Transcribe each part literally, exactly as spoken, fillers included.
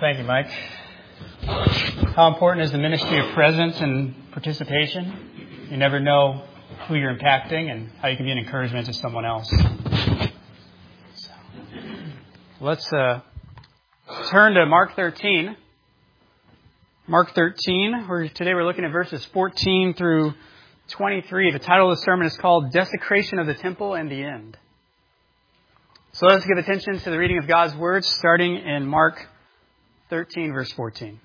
Thank you, Mike. How important is the ministry of presence and participation? You never know who you're impacting and how you can be an encouragement to someone else. So, let's uh, turn to Mark thirteen. Mark thirteen. We're, today we're looking at verses fourteen through twenty-three. The title of the sermon is called Desecration of the Temple and the End. So let's give attention to the reading of God's words, starting in Mark thirteen, verse fourteen.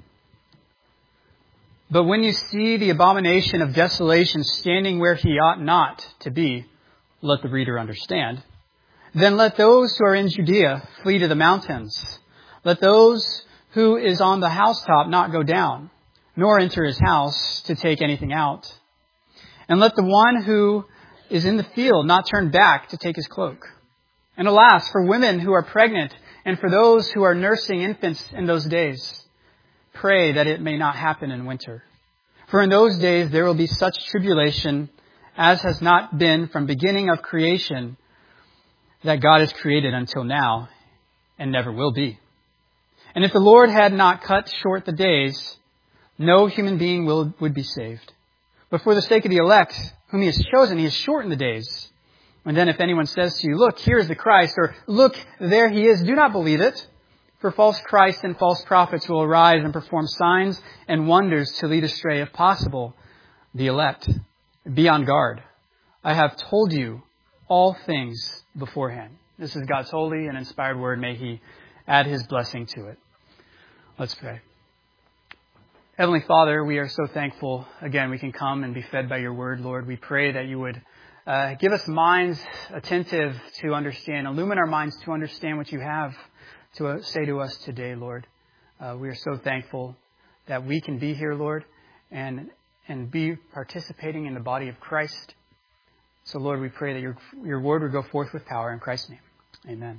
But when you see the abomination of desolation standing where he ought not to be, let the reader understand. Then let those who are in Judea flee to the mountains. Let those who is on the housetop not go down, nor enter his house to take anything out. And let the one who is in the field not turn back to take his cloak. And alas, for women who are pregnant and for those who are nursing infants in those days, pray that it may not happen in winter. For in those days there will be such tribulation as has not been from beginning of creation that God has created until now and never will be. And if the Lord had not cut short the days, no human being will, would be saved. But for the sake of the elect, whom he has chosen, he has shortened the days. And then if anyone says to you, look, here is the Christ, or look, there he is, do not believe it. For false Christs and false prophets will arise and perform signs and wonders to lead astray, if possible, the elect. Be on guard. I have told you all things beforehand. This is God's holy and inspired word. May he add his blessing to it. Let's pray. Heavenly Father, we are so thankful, again, we can come and be fed by your word, Lord. We pray that you would Uh, give us minds attentive to understand. Illumine our minds to understand what you have to uh, say to us today, Lord. Uh, we are so thankful that we can be here, Lord, and and be participating in the body of Christ. So, Lord, we pray that your your word would go forth with power in Christ's name. Amen.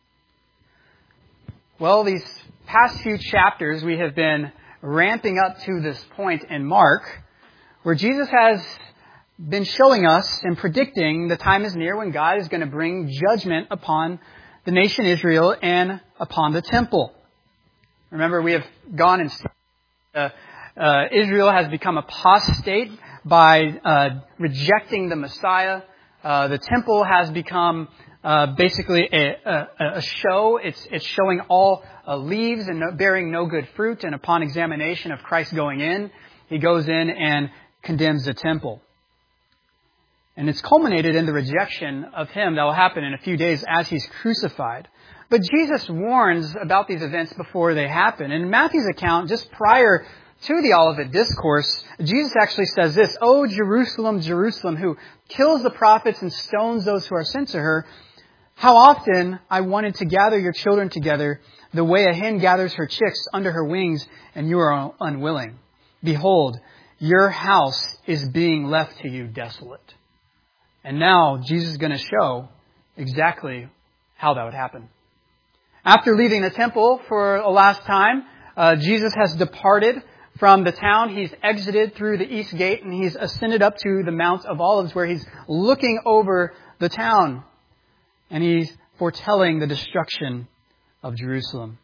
Well, these past few chapters, we have been ramping up to this point in Mark, where Jesus has been showing us and predicting the time is near when God is going to bring judgment upon the nation Israel and upon the temple. Remember, we have gone and seen uh, uh, Israel has become apostate by uh, rejecting the Messiah. Uh, the temple has become uh, basically a, a, a show. It's, it's showing all uh, leaves and no, bearing no good fruit. And upon examination of Christ going in, he goes in and condemns the temple. And it's culminated in the rejection of him that will happen in a few days as he's crucified. But Jesus warns about these events before they happen. In Matthew's account, just prior to the Olivet Discourse, Jesus actually says this, "O Jerusalem, Jerusalem, who kills the prophets and stones those who are sent to her, how often I wanted to gather your children together the way a hen gathers her chicks under her wings, and you are unwilling. Behold, your house is being left to you desolate." And now Jesus is going to show exactly how that would happen. After leaving the temple for a last time, uh, Jesus has departed from the town. He's exited through the east gate and he's ascended up to the Mount of Olives where he's looking over the town. And he's foretelling the destruction of Jerusalem.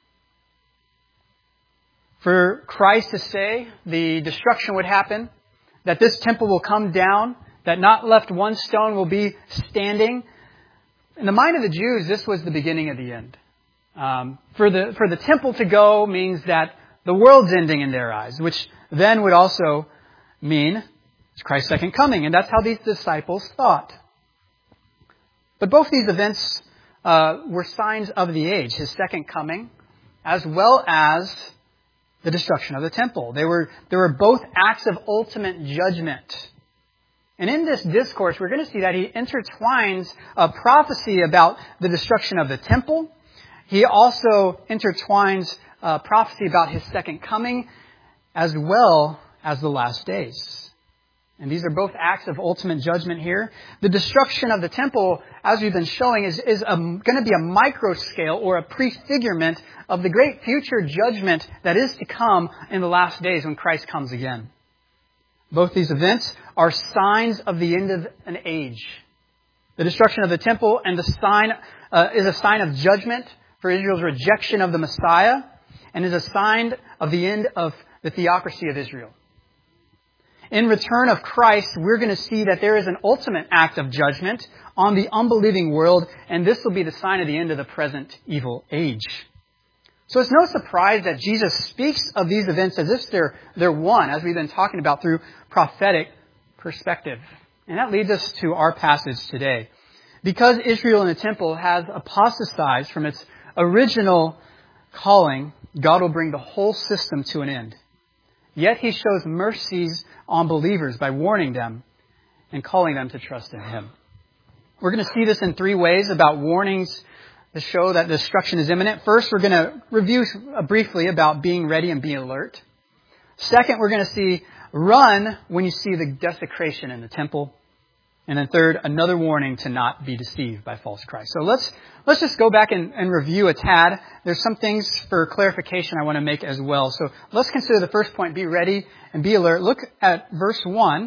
For Christ to say the destruction would happen, that this temple will come down, that not left one stone will be standing. In the mind of the Jews, this was the beginning of the end. Um, for the for the temple to go means that the world's ending in their eyes, which then would also mean Christ's second coming. And that's how these disciples thought. But both these events uh, were signs of the age, his second coming, as well as the destruction of the temple. They were, they were both acts of ultimate judgment. And in this discourse, we're going to see that he intertwines a prophecy about the destruction of the temple. He also intertwines a prophecy about his second coming, as well as the last days. And these are both acts of ultimate judgment here. The destruction of the temple, as we've been showing, is, is a, going to be a micro scale or a prefigurement of the great future judgment that is to come in the last days when Christ comes again. Both these events are signs of the end of an age. The destruction of the temple and the sign uh, is a sign of judgment for Israel's rejection of the Messiah. and is a sign of the end of the theocracy of Israel. In return of Christ, we're going to see that there is an ultimate act of judgment on the unbelieving world, and this will be the sign of the end of the present evil age. So it's no surprise that Jesus speaks of these events as if they're, they're one, as we've been talking about through prophetic perspective. And that leads us to our passage today. Because Israel in the temple has apostatized from its original calling, God will bring the whole system to an end. Yet He shows mercies on believers by warning them and calling them to trust in Him. We're going to see this in three ways about warnings to show that destruction is imminent. First, we're going to review briefly about being ready and being alert. Second, we're going to see run when you see the desecration in the temple. And then third, another warning to not be deceived by false Christ. So let's let's just go back and, and review a tad. There's some things for clarification I want to make as well. So let's consider the first point, be ready and be alert. Look at verse one.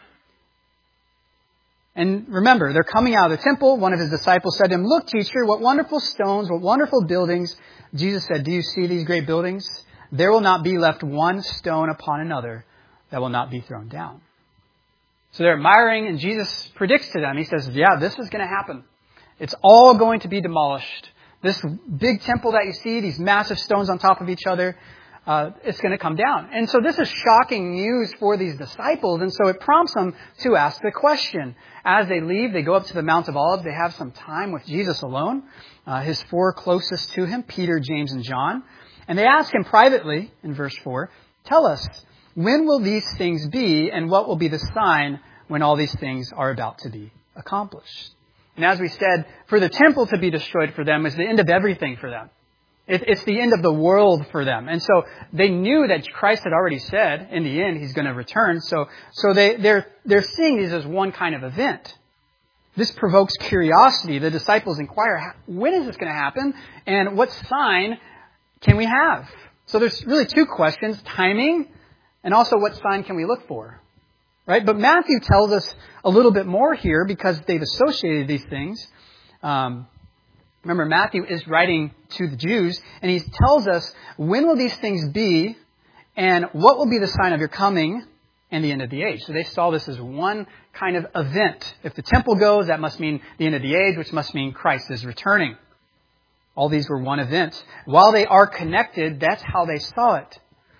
And remember, they're coming out of the temple. One of His disciples said to Him, "Look, teacher, what wonderful stones, what wonderful buildings." Jesus said, "Do you see these great buildings? There will not be left one stone upon another that will not be thrown down." So they're admiring, and Jesus predicts to them. He says, yeah, this is going to happen. It's all going to be demolished. This big temple that you see, these massive stones on top of each other, uh, it's going to come down. And so this is shocking news for these disciples. And so it prompts them to ask the question. As they leave, they go up to the Mount of Olives. They have some time with Jesus alone. Uh, his four closest to Him, Peter, James, and John. And they ask Him privately, in verse four, "Tell us, when will these things be, and what will be the sign when all these things are about to be accomplished?" And as we said, for the temple to be destroyed for them is the end of everything for them. It, it's the end of the world for them. And so they knew that Christ had already said, in the end, He's going to return. So, so they, they're, they're seeing these as one kind of event. This provokes curiosity. The disciples inquire, when is this going to happen? And what sign can we have? So there's really two questions, timing, and also what sign can we look for? Right? But Matthew tells us a little bit more here because they've associated these things. Um, remember, Matthew is writing to the Jews, and he tells us, when will these things be, and what will be the sign of your coming and the end of the age? So they saw this as one kind of event. If the temple goes, that must mean the end of the age, which must mean Christ is returning. All these were one event. While they are connected, that's how they saw it.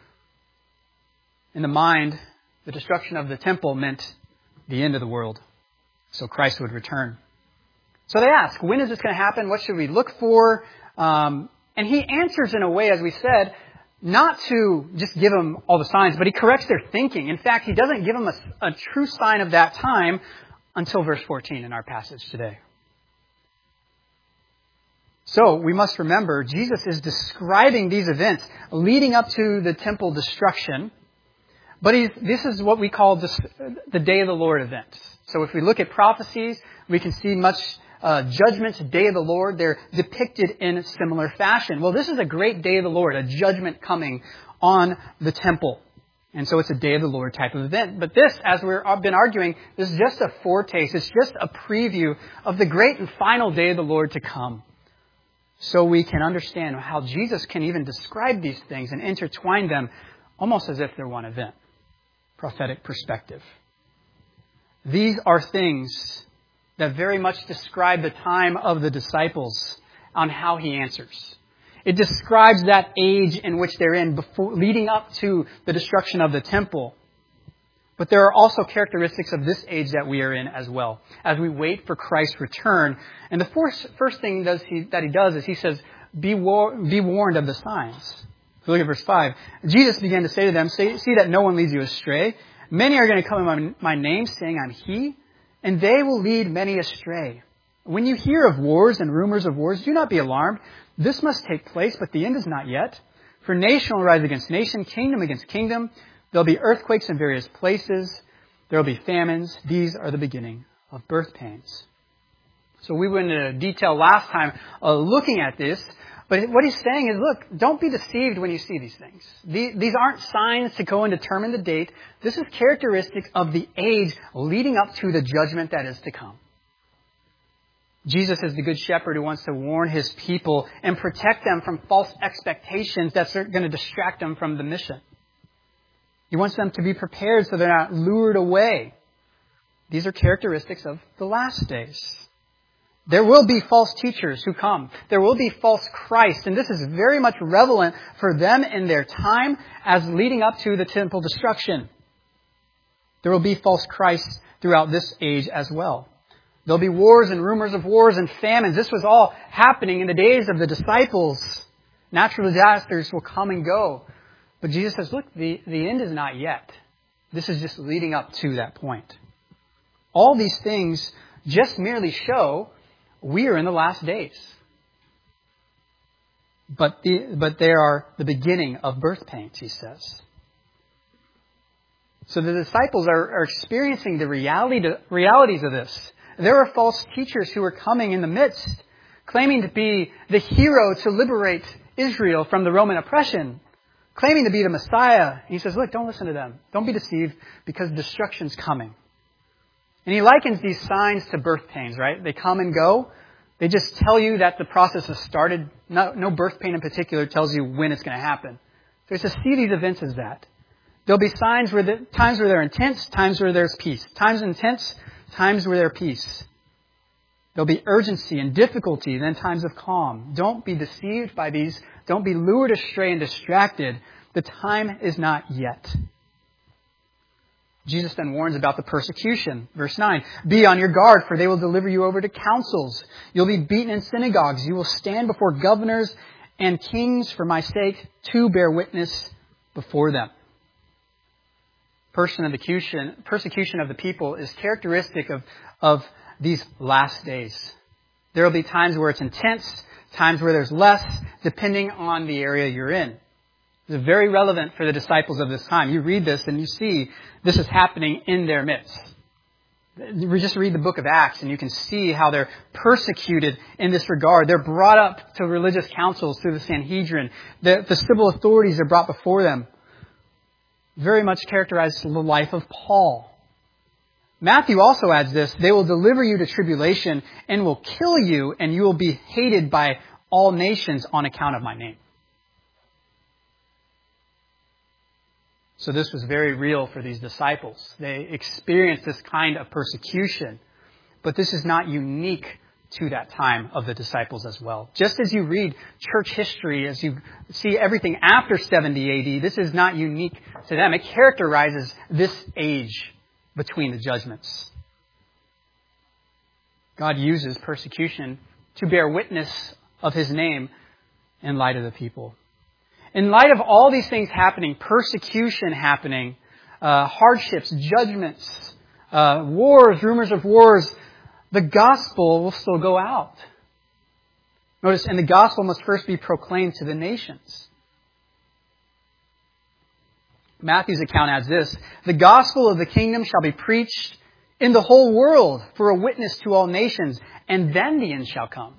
In the mind, the destruction of the temple meant the end of the world. So Christ would return. So they ask, when is this going to happen? What should we look for? Um, and He answers in a way, as we said, not to just give them all the signs, but He corrects their thinking. In fact, He doesn't give them a, a true sign of that time until verse fourteen in our passage today. So we must remember, Jesus is describing these events leading up to the temple destruction. But he's, this is what we call this, the Day of the Lord event. So if we look at prophecies, we can see much uh, judgment, Day of the Lord. They're depicted in a similar fashion. Well, this is a great Day of the Lord, a judgment coming on the temple. And so it's a Day of the Lord type of event. But this, as we've been arguing, this is just a foretaste. It's just a preview of the great and final Day of the Lord to come. So we can understand how Jesus can even describe these things and intertwine them almost as if they're one event. Prophetic perspective. These are things that very much describe the time of the disciples on how He answers. It describes that age in which they're in before, leading up to the destruction of the temple. But there are also characteristics of this age that we are in as well, as we wait for Christ's return. And the first, first thing does he, that He does is He says, be, war, be warned of the signs. If you look at verse five, Jesus began to say to them, see, see that no one leads you astray. Many are going to come in my, my name, saying, I'm He, and they will lead many astray. When you hear of wars and rumors of wars, do not be alarmed. This must take place, but the end is not yet. For nation will rise against nation, kingdom against kingdom. There'll be earthquakes in various places. There'll be famines. These are the beginning of birth pains. So we went into detail last time uh, looking at this. But what He's saying is, look, don't be deceived when you see these things. These aren't signs to go and determine the date. This is characteristic of the age leading up to the judgment that is to come. Jesus is the good shepherd who wants to warn his people and protect them from false expectations that's going to distract them from the mission. He wants them to be prepared so they're not lured away. These are characteristics of the last days. There will be false teachers who come. There will be false Christ. And this is very much relevant for them in their time as leading up to the temple destruction. There will be false Christs throughout this age as well. There'll be wars and rumors of wars and famines. This was all happening in the days of the disciples. Natural disasters will come and go. But Jesus says, look, the, the end is not yet. This is just leading up to that point. All these things just merely show we are in the last days. But, the, but they are the beginning of birth pains, he says. So the disciples are, are experiencing the reality to, realities of this. There are false teachers who are coming in the midst, claiming to be the hero to liberate Israel from the Roman oppression, claiming to be the Messiah. He says, look, don't listen to them. Don't be deceived because destruction's coming. And he likens these signs to birth pains, right? They come and go. They just tell you that the process has started. No, no birth pain in particular tells you when it's going to happen. So it's to see these events as that. There'll be signs where the, times where they're intense, times where there's peace. Times intense, times where there's peace. There'll be urgency and difficulty, then times of calm. Don't be deceived by these. Don't be lured astray and distracted. The time is not yet. Jesus then warns about the persecution. Verse nine, be on your guard, for they will deliver you over to councils. You'll be beaten in synagogues. You will stand before governors and kings for my sake to bear witness before them. Persecution, persecution of the people is characteristic of, of these last days. There will be times where it's intense, times where there's less, depending on the area you're in. It's very relevant for the disciples of this time. You read this and you see this is happening in their midst. You just read the book of Acts and you can see how they're persecuted in this regard. They're brought up to religious councils through the Sanhedrin. The, the civil authorities are brought before them. Very much characterized the life of Paul. Matthew also adds this, they will deliver you to tribulation and will kill you, and you will be hated by all nations on account of my name. So this was very real for these disciples. They experienced this kind of persecution, but this is not unique to that time of the disciples as well. Just as you read church history, as you see everything after seventy A D, this is not unique to them. It characterizes this age between the judgments. God uses persecution to bear witness of his name in light of the people. In light of all these things happening, persecution happening, uh, hardships, judgments, uh, wars, rumors of wars, the gospel will still go out. Notice, and the gospel must first be proclaimed to the nations. Matthew's account adds this, the gospel of the kingdom shall be preached in the whole world for a witness to all nations, and then the end shall come.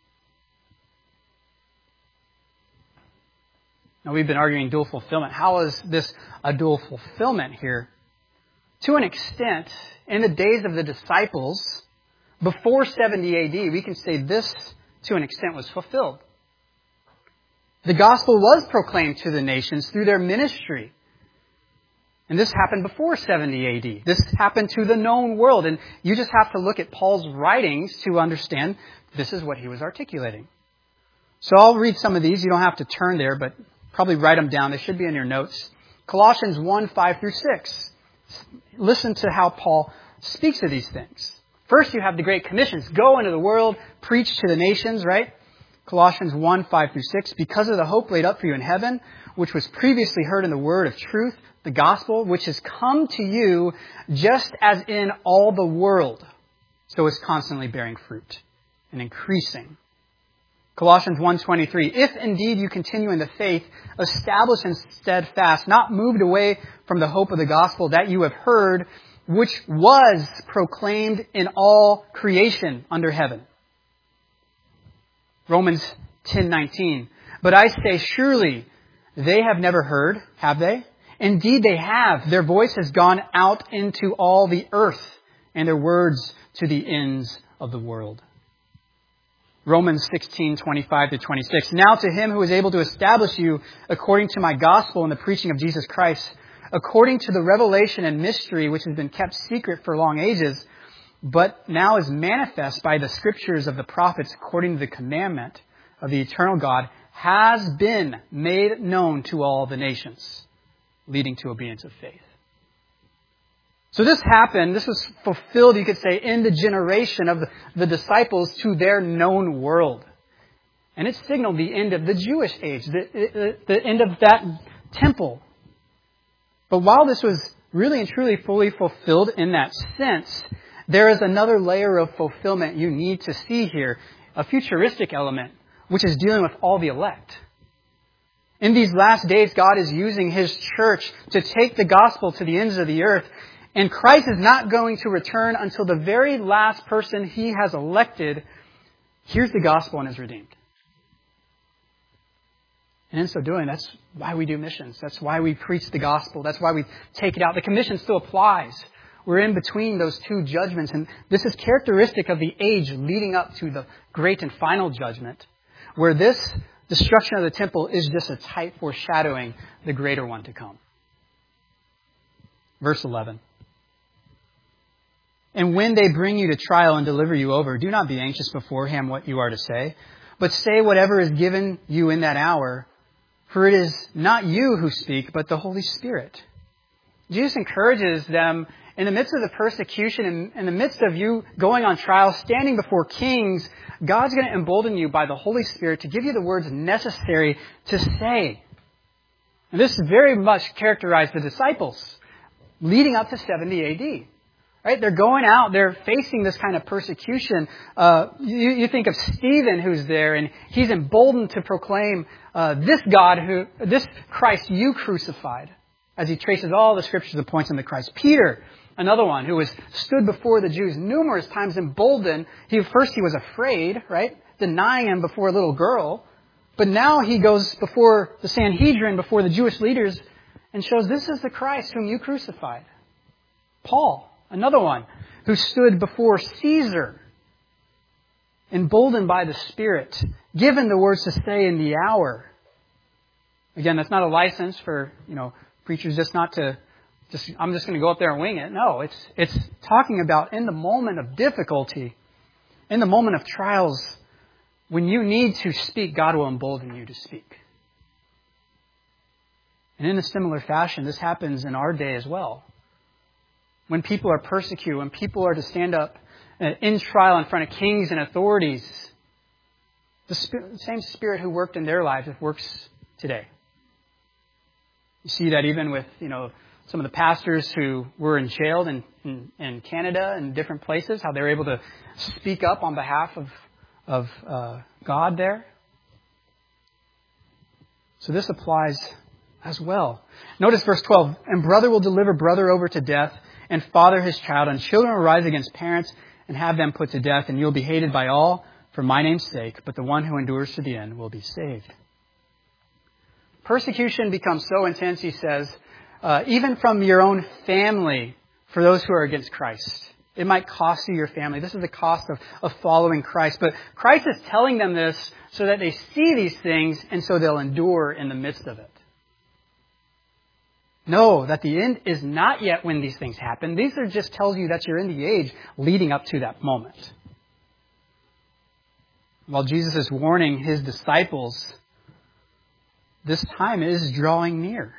Now, we've been arguing dual fulfillment. How is this a dual fulfillment here? To an extent, in the days of the disciples, before seventy A D, we can say this, to an extent, was fulfilled. The gospel was proclaimed to the nations through their ministry. And this happened before seventy A D. This happened to the known world. And you just have to look at Paul's writings to understand this is what he was articulating. So I'll read some of these. You don't have to turn there, but probably write them down. They should be in your notes. Colossians one, five through six. Listen to how Paul speaks of these things. First, you have the Great Commissions. Go into the world, preach to the nations, right? Colossians one, five through six. Because of the hope laid up for you in heaven, which was previously heard in the word of truth, the gospel, which has come to you just as in all the world. So it's constantly bearing fruit and increasing. Colossians one twenty-three, if indeed you continue in the faith, established and steadfast, not moved away from the hope of the gospel that you have heard, which was proclaimed in all creation under heaven. Romans ten nineteen, but I say surely they have never heard, have they? Indeed they have. Their voice has gone out into all the earth, and their words to the ends of the world. Romans sixteen, twenty-five to twenty-six. Now to him who is able to establish you according to my gospel and the preaching of Jesus Christ, according to the revelation and mystery which has been kept secret for long ages, but now is manifest by the scriptures of the prophets according to the commandment of the eternal God, has been made known to all the nations, leading to obedience of faith. So this happened, this was fulfilled, you could say, in the generation of the, the disciples to their known world. And it signaled the end of the Jewish age, the, the, the end of that temple. But while this was really and truly fully fulfilled in that sense, there is another layer of fulfillment you need to see here, a futuristic element, which is dealing with all the elect. In these last days, God is using His church to take the gospel to the ends of the earth. And Christ is not going to return until the very last person He has elected hears the gospel and is redeemed. And in so doing, that's why we do missions. That's why we preach the gospel. That's why we take it out. The commission still applies. We're in between those two judgments. And this is characteristic of the age leading up to the great and final judgment, where this destruction of the temple is just a type foreshadowing the greater one to come. Verse eleven. And when they bring you to trial and deliver you over, do not be anxious beforehand what you are to say, but say whatever is given you in that hour, for it is not you who speak, but the Holy Spirit. Jesus encourages them in the midst of the persecution, in, in the midst of you going on trial, standing before kings, God's going to embolden you by the Holy Spirit to give you the words necessary to say. And this very much characterized the disciples leading up to seventy A D. Right? They're going out, they're facing this kind of persecution. Uh, you, you think of Stephen who's there, and he's emboldened to proclaim uh, this God, who, this Christ you crucified, as he traces all the scriptures and points him to Christ. Peter, another one who was stood before the Jews numerous times, emboldened. He, first he was afraid, right? Denying him before a little girl. But now he goes before the Sanhedrin, before the Jewish leaders, and shows this is the Christ whom you crucified. Paul, another one who stood before Caesar, emboldened by the Spirit, given the words to say in the hour. Again, that's not a license for, you know, preachers just not to, just I'm just going to go up there and wing it. No, it's it's talking about in the moment of difficulty, in the moment of trials, when you need to speak, God will embolden you to speak. And in a similar fashion, this happens in our day as well. When people are persecuted, when people are to stand up in trial in front of kings and authorities, the spirit, same Spirit who worked in their lives works today. You see that even with, you know, some of the pastors who were in jail in, in, in Canada and different places, how they were able to speak up on behalf of, of uh, God there. So this applies as well. Notice verse twelve. And brother will deliver brother over to death, and father his child, and children will rise against parents and have them put to death, and you'll be hated by all for my name's sake, but the one who endures to the end will be saved. Persecution becomes so intense, he says, uh, even from your own family, for those who are against Christ. It might cost you your family. This is the cost of, of following Christ. But Christ is telling them this so that they see these things, and so they'll endure in the midst of it. Know that the end is not yet when these things happen. These are just tells you that you're in the age leading up to that moment. While Jesus is warning his disciples, this time is drawing near.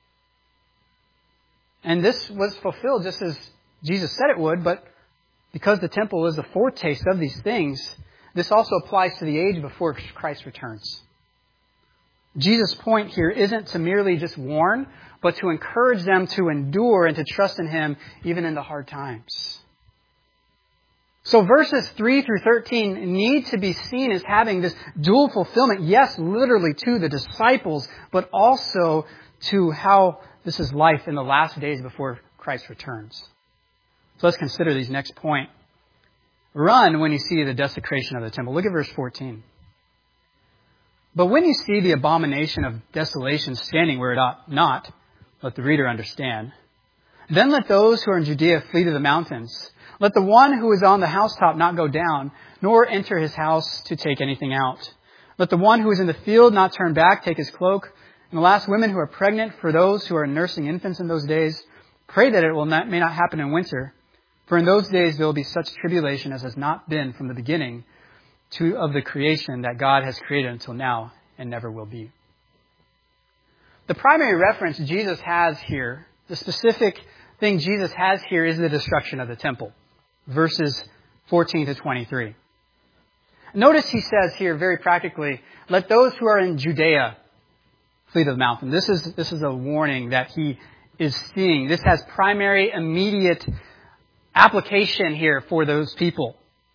And this was fulfilled just as Jesus said it would, but because the temple is a foretaste of these things, this also applies to the age before Christ returns. Jesus' point here isn't to merely just warn, but to encourage them to endure and to trust in Him even in the hard times. So verses three through thirteen need to be seen as having this dual fulfillment. Yes, literally to the disciples, but also to how this is life in the last days before Christ returns. So let's consider these next point. Run when you see the desecration of the temple. Look at verse fourteen. But when you see the abomination of desolation standing where it ought not, let the reader understand. Then let those who are in Judea flee to the mountains. Let the one who is on the housetop not go down, nor enter his house to take anything out. Let the one who is in the field not turn back, take his cloak. And the last women who are pregnant, for those who are nursing infants in those days, pray that it will not, may not happen in winter. For in those days there will be such tribulation as has not been from the beginning to, of the creation that God has created until now and never will be. The primary reference Jesus has here, the specific thing Jesus has here, is the destruction of the temple. Verses fourteen to twenty-three. Notice he says here very practically, let those who are in Judea flee to the mountain. This is, this is a warning that he is seeing. This has primary, immediate application here for those people.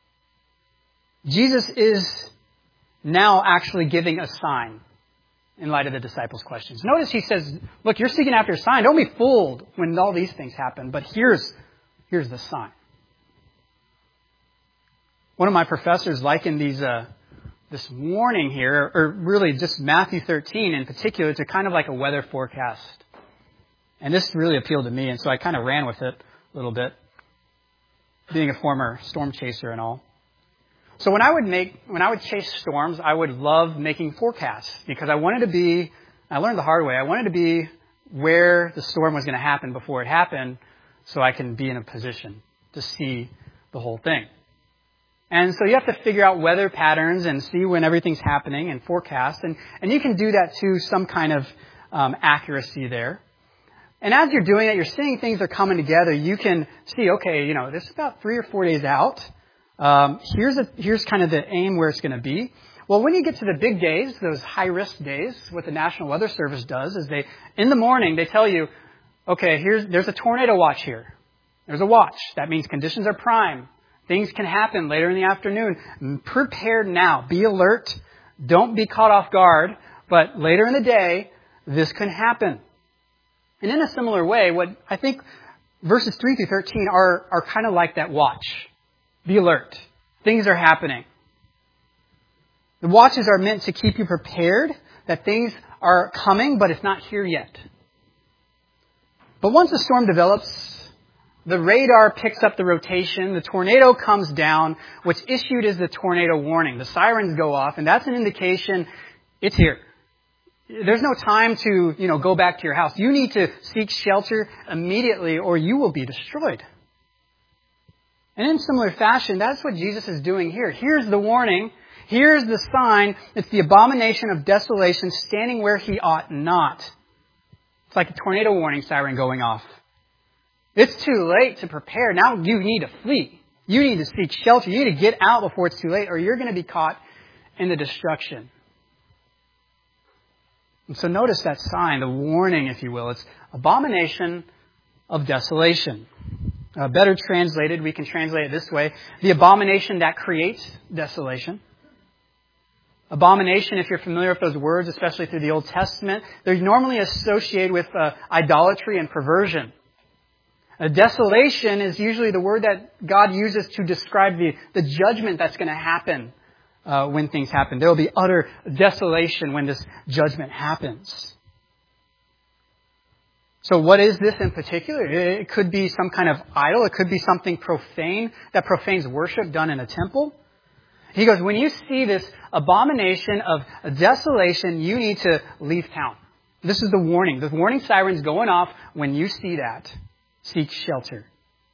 Jesus is now actually giving a sign in light of the disciples' questions. Notice he says, look, you're seeking after a sign. Don't be fooled when all these things happen, but here's, here's the sign. One of my professors likened these, uh, this warning here, or really just Matthew thirteen in particular, to kind of like a weather forecast. And this really appealed to me, and so I kind of ran with it a little bit, being a former storm chaser and all. So when I would make, when I would chase storms, I would love making forecasts because I wanted to be, I learned the hard way, I wanted to be where the storm was going to happen before it happened so I can be in a position to see the whole thing. And so you have to figure out weather patterns and see when everything's happening and forecast. And, and you can do that to some kind of um, accuracy there. And as you're doing it, you're seeing things are coming together. You can see, okay, you know, this is about three or four days out. Um, here's a, here's kind of the aim where it's going to be. Well, when you get to the big days, those high-risk days, what the National Weather Service does is they, in the morning, they tell you, okay, here's there's a tornado watch here. There's a watch. That means conditions are prime. Things can happen later in the afternoon. Prepare now. Be alert. Don't be caught off guard. But later in the day, this can happen. And in a similar way, what I think verses three through thirteen are, are kind of like that watch. Be alert. Things are happening. The watches are meant to keep you prepared that things are coming, but it's not here yet. But once the storm develops, the radar picks up the rotation, the tornado comes down. What's issued is the tornado warning. The sirens go off, and that's an indication it's here. There's no time to, you know, go back to your house. You need to seek shelter immediately or you will be destroyed. And in similar fashion, that's what Jesus is doing here. Here's the warning. Here's the sign. It's the abomination of desolation standing where he ought not. It's like a tornado warning siren going off. It's too late to prepare. Now you need to flee. You need to seek shelter. You need to get out before it's too late or you're going to be caught in the destruction. And so notice that sign, the warning, if you will. It's abomination of desolation. Uh, better translated, we can translate it this way. The abomination that creates desolation. Abomination, if you're familiar with those words, especially through the Old Testament, they're normally associated with uh, idolatry and perversion. A desolation is usually the word that God uses to describe the, the judgment that's going to happen uh, when things happen. There will be utter desolation when this judgment happens. So what is this in particular? It could be some kind of idol. It could be something profane that profanes worship done in a temple. He goes, when you see this abomination of desolation, you need to leave town. This is the warning. The warning siren's going off when you see that. Seek shelter.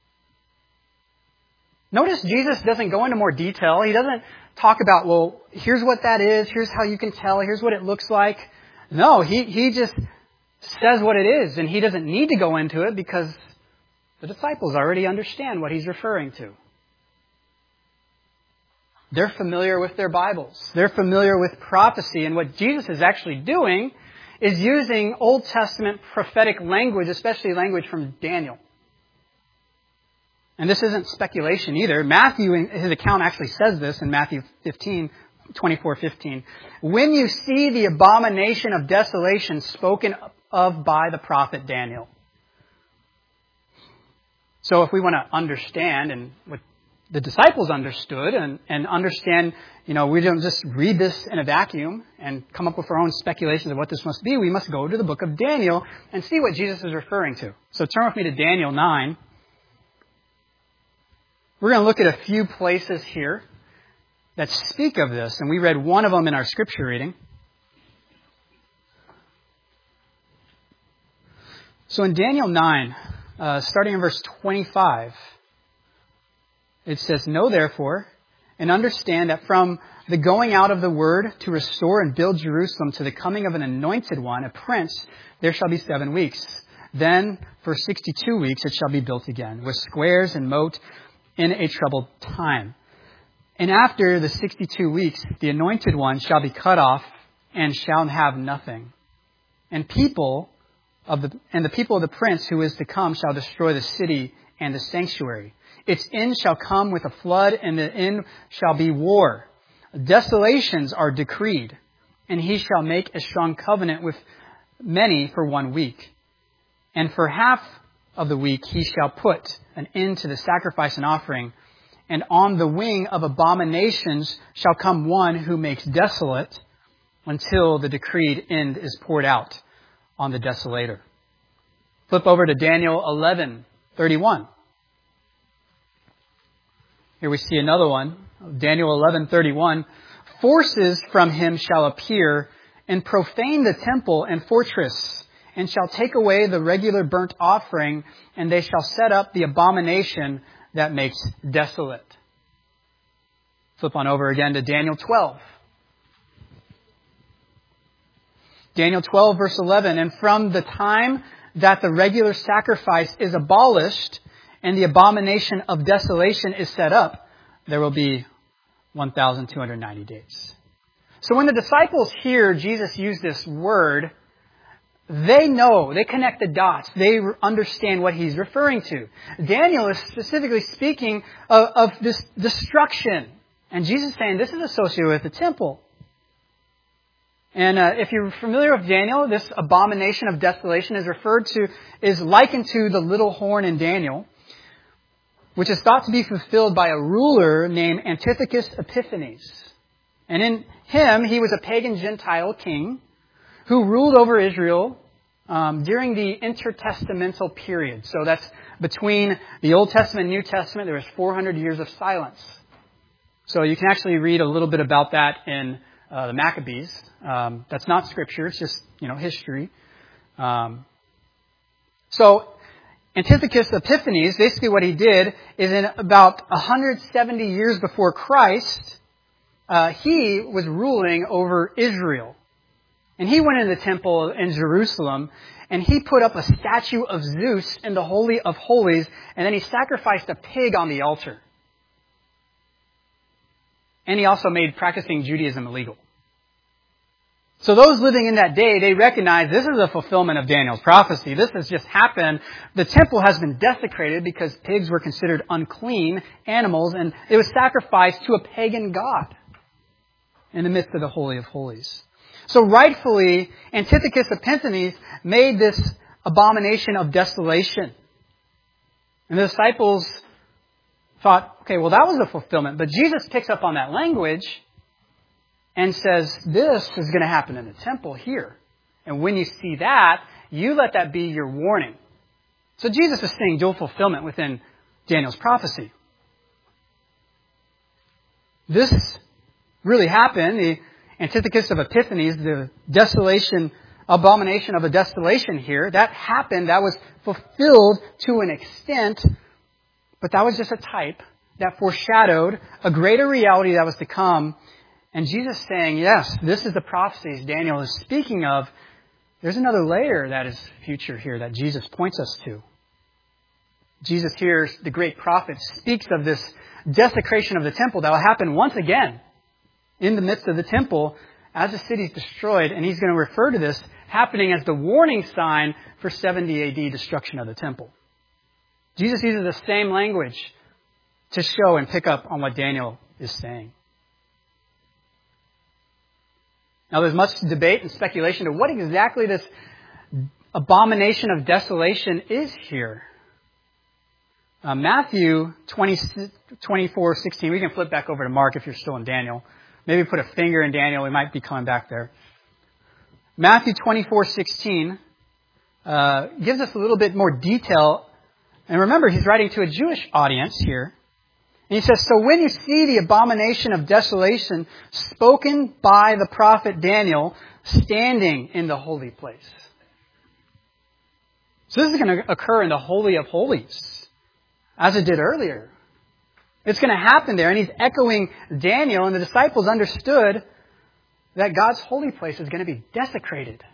Notice Jesus doesn't go into more detail. He doesn't talk about, well, here's what that is. Here's how you can tell. Here's what it looks like. No, he, he just says what it is. And he doesn't need to go into it because the disciples already understand what he's referring to. They're familiar with their Bibles. They're familiar with prophecy. And what Jesus is actually doing is using Old Testament prophetic language, especially language from Daniel. And this isn't speculation either. Matthew, in his account, actually says this in Matthew fifteen, twenty-four fifteen. When you see the abomination of desolation spoken of by the prophet Daniel. So if we want to understand and what the disciples understood and, and understand, you know, we don't just read this in a vacuum and come up with our own speculations of what this must be. We must go to the book of Daniel and see what Jesus is referring to. So turn with me to Daniel nine. We're going to look at a few places here that speak of this, and we read one of them in our scripture reading. So in Daniel nine, uh, starting in verse twenty-five, it says, "Know therefore, and understand that from the going out of the word to restore and build Jerusalem to the coming of an anointed one, a prince, there shall be seven weeks. Then for sixty-two weeks it shall be built again, with squares and moat in a troubled time. And after the sixty-two weeks, the anointed one shall be cut off and shall have nothing. And people of the and the people of the prince who is to come shall destroy the city and the sanctuary. Its end shall come with a flood, and the end shall be war. Desolations are decreed, and he shall make a strong covenant with many for one week. And for half of the week he shall put an end to the sacrifice and offering. And on the wing of abominations shall come one who makes desolate until the decreed end is poured out on the desolator." Flip over to Daniel eleven thirty-one. Here we see another one. Daniel eleven thirty-one. "Forces from him shall appear and profane the temple and fortress, and shall take away the regular burnt offering, and they shall set up the abomination that makes desolate." Flip on over again to Daniel twelve. Daniel twelve verse eleven. "And from the time that the regular sacrifice is abolished and the abomination of desolation is set up, there will be one thousand two hundred ninety days." So when the disciples hear Jesus use this word, they know, they connect the dots. They understand what he's referring to. Daniel is specifically speaking of, of this destruction. And Jesus is saying this is associated with the temple. And uh, if you're familiar with Daniel, this abomination of desolation is referred to, is likened to the little horn in Daniel, which is thought to be fulfilled by a ruler named Antiochus Epiphanes. And in him, he was a pagan Gentile king who ruled over Israel um, during the intertestamental period. So that's between the Old Testament and New Testament. There was four hundred years of silence. So you can actually read a little bit about that in uh, the Maccabees. Um, that's not scripture. It's just, you know, history. Um, so Antiochus Epiphanes, basically what he did is in about one hundred seventy years before Christ, uh, he was ruling over Israel. And he went in the temple in Jerusalem, and he put up a statue of Zeus in the Holy of Holies, and then he sacrificed a pig on the altar. And he also made practicing Judaism illegal. So those living in that day, they recognize this is a fulfillment of Daniel's prophecy. This has just happened. The temple has been desecrated because pigs were considered unclean animals, and it was sacrificed to a pagan god in the midst of the Holy of Holies. So rightfully, Antiochus Epiphanes made this abomination of desolation. And the disciples thought, okay, well, that was a fulfillment. But Jesus picks up on that language and says, this is going to happen in the temple here. And when you see that, you let that be your warning. So Jesus is seeing dual fulfillment within Daniel's prophecy. This really happened. The Antiochus of Epiphanes, the desolation, abomination of a desolation here, that happened. That was fulfilled to an extent. But that was just a type that foreshadowed a greater reality that was to come. And Jesus saying, yes, this is the prophecies Daniel is speaking of. There's another layer that is future here that Jesus points us to. Jesus here, the great prophet, speaks of this desecration of the temple that will happen once again in the midst of the temple as the city is destroyed. And he's going to refer to this happening as the warning sign for seventy A D destruction of the temple. Jesus uses the same language to show and pick up on what Daniel is saying. Now, there's much debate and speculation to what exactly this abomination of desolation is here. Uh, Matthew twenty, twenty-four sixteen. We can flip back over to Mark if you're still in Daniel. Maybe put a finger in Daniel. We might be coming back there. Matthew twenty-four sixteen uh, gives us a little bit more detail. And remember, he's writing to a Jewish audience here. And he says, so when you see the abomination of desolation spoken by the prophet Daniel standing in the holy place. So this is going to occur in the Holy of Holies, as it did earlier. It's going to happen there, and he's echoing Daniel, and the disciples understood that God's holy place is going to be desecrated.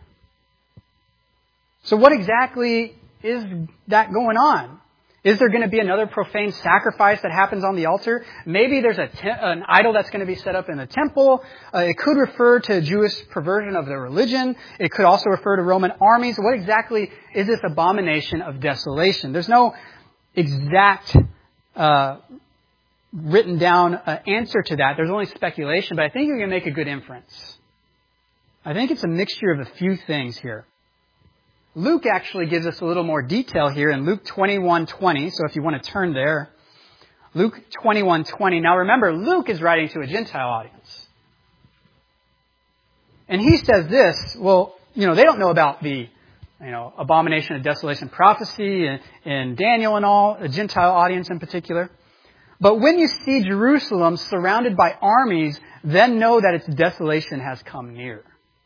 So what exactly is that going on? Is there going to be another profane sacrifice that happens on the altar? Maybe there's a te- an idol that's going to be set up in the temple. Uh, it could refer to Jewish perversion of their religion. It could also refer to Roman armies. What exactly is this abomination of desolation? There's no exact uh, written down uh, answer to that. There's only speculation, but I think you can make a good inference. I think it's a mixture of a few things here. Luke actually gives us a little more detail here in Luke twenty-one twenty. So if you want to turn there, Luke twenty-one twenty. Now remember, Luke is writing to a Gentile audience. And he says this, well, you know, they don't know about the, you know, abomination of desolation prophecy and, and Daniel and all, a Gentile audience in particular. But when you see Jerusalem surrounded by armies, then know that its desolation has come near.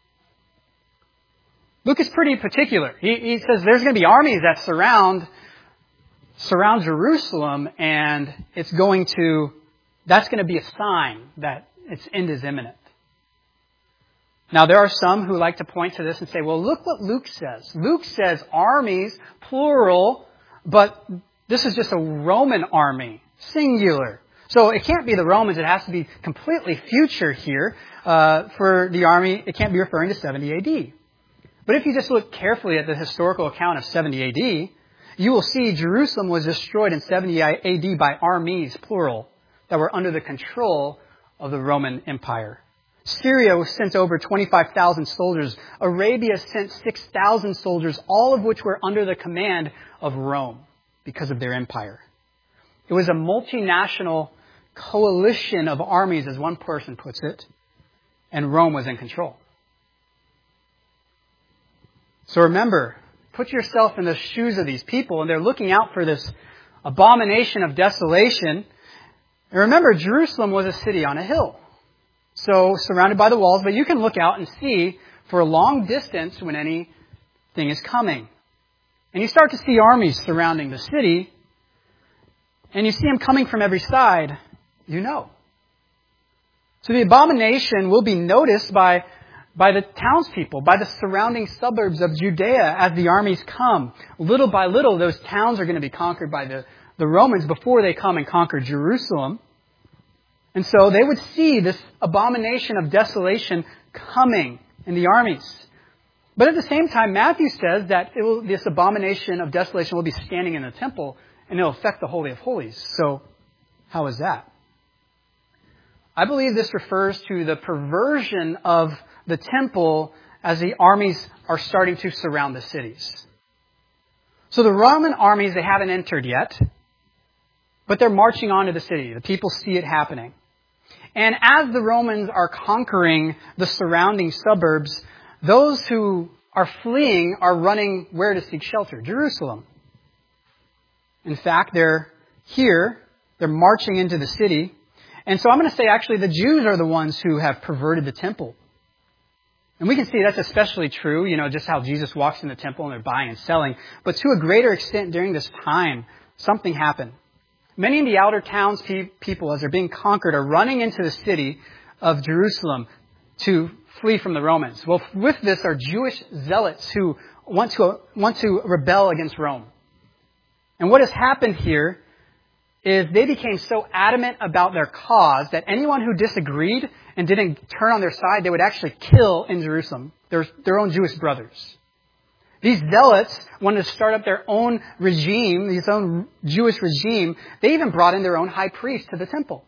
Luke is pretty particular. He, he says there's going to be armies that surround surround Jerusalem, and it's going to that's going to be a sign that its end is imminent. Now, there are some who like to point to this and say, well, look what Luke says. Luke says armies, plural, but this is just a Roman army, singular. So it can't be the Romans. It has to be completely future here uh, for the army. It can't be referring to seventy A D. But if you just look carefully at the historical account of seventy A D, you will see Jerusalem was destroyed in seventy A D by armies, plural, that were under the control of the Roman Empire. Syria was sent over twenty-five thousand soldiers. Arabia sent six thousand soldiers, all of which were under the command of Rome because of their empire. It was a multinational coalition of armies, as one person puts it, and Rome was in control. So remember, put yourself in the shoes of these people, and they're looking out for this abomination of desolation. And remember, Jerusalem was a city on a hill, so surrounded by the walls, but you can look out and see for a long distance when anything is coming. And you start to see armies surrounding the city, and you see them coming from every side, you know. So the abomination will be noticed by by the townspeople, by the surrounding suburbs of Judea as the armies come. Little by little, those towns are going to be conquered by the, the Romans before they come and conquer Jerusalem. And so they would see this abomination of desolation coming in the armies. But at the same time, Matthew says that it will, this abomination of desolation will be standing in the temple, and it will affect the Holy of Holies. So how is that? I believe this refers to the perversion of the temple as the armies are starting to surround the cities. So the Roman armies, they haven't entered yet, but they're marching on to the city. The people see it happening. And as the Romans are conquering the surrounding suburbs, those who are fleeing are running where to seek shelter? Jerusalem. In fact, they're here, they're marching into the city. And so I'm going to say actually the Jews are the ones who have perverted the temple. And we can see that's especially true, you know, just how Jesus walks in the temple and they're buying and selling. But to a greater extent during this time, something happened. Many in the outer towns pe- people, as they're being conquered, are running into the city of Jerusalem to flee from the Romans. Well, with this are Jewish zealots who want to, want to rebel against Rome. And what has happened here is they became so adamant about their cause that anyone who disagreed and didn't turn on their side, they would actually kill in Jerusalem, their, their own Jewish brothers. These zealots wanted to start up their own regime, this own Jewish regime. They even brought in their own high priest to the temple.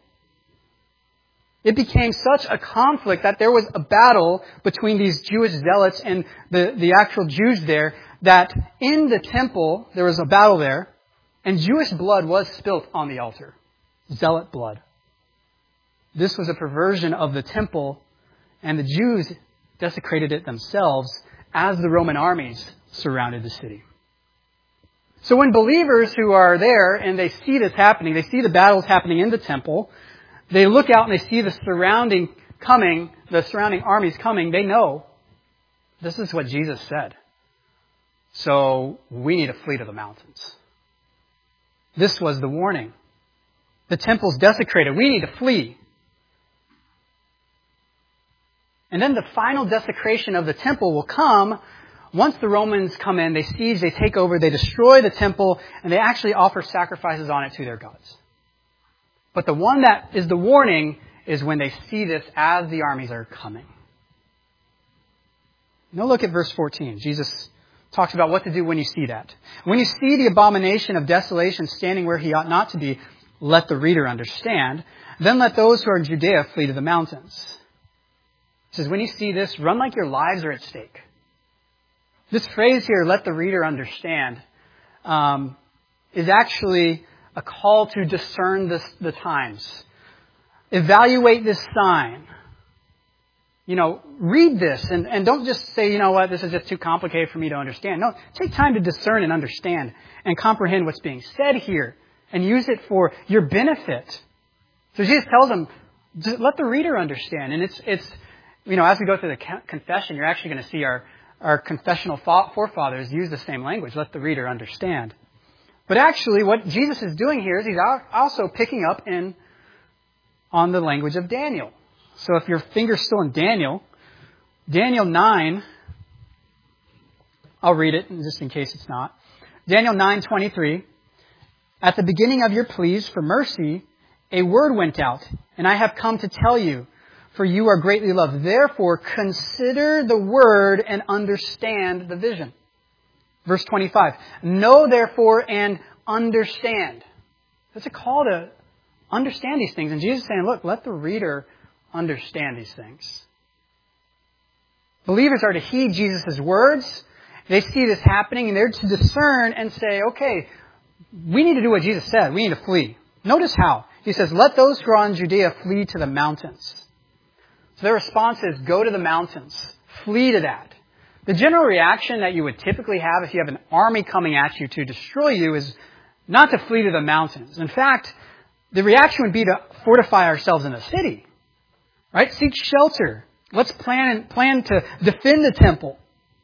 It became such a conflict that there was a battle between these Jewish zealots and the, the actual Jews there, that in the temple, there was a battle there, and Jewish blood was spilt on the altar. Zealot blood. This was a perversion of the temple, and the Jews desecrated it themselves as the Roman armies surrounded the city. So when believers who are there and they see this happening, they see the battles happening in the temple, they look out and they see the surrounding coming, the surrounding armies coming, they know this is what Jesus said. So we need to flee to the mountains. This was the warning. The temple's desecrated. We need to flee. And then the final desecration of the temple will come once the Romans come in, they siege, they take over, they destroy the temple, and they actually offer sacrifices on it to their gods. But the one that is the warning is when they see this as the armies are coming. Now look at verse fourteen. Jesus talks about what to do when you see that. When you see the abomination of desolation standing where he ought not to be, let the reader understand. Then let those who are in Judea flee to the mountains. He says, when you see this, run like your lives are at stake. This phrase here, let the reader understand, um, is actually a call to discern this, the times. Evaluate this sign. You know, read this and, and don't just say, you know what, this is just too complicated for me to understand. No, take time to discern and understand and comprehend what's being said here and use it for your benefit. So Jesus tells them, let the reader understand. And it's, it's, you know, as we go through the confession, you're actually going to see our Our confessional forefathers use the same language. Let the reader understand. But actually, what Jesus is doing here is he's also picking up in on the language of Daniel. So if your finger's still in Daniel, Daniel nine, I'll read it just in case it's not. Daniel nine twenty-three. At the beginning of your pleas for mercy, a word went out, and I have come to tell you, for you are greatly loved. Therefore, consider the word and understand the vision. Verse twenty-five. Know therefore and understand. That's a call to understand these things. And Jesus is saying, look, let the reader understand these things. Believers are to heed Jesus' words. They see this happening and they're to discern and say, okay, we need to do what Jesus said. We need to flee. Notice how. He says, let those who are in Judea flee to the mountains. So their response is, go to the mountains. Flee to that. The general reaction that you would typically have if you have an army coming at you to destroy you is not to flee to the mountains. In fact, the reaction would be to fortify ourselves in the city. Right? Seek shelter. Let's plan, plan to defend the temple.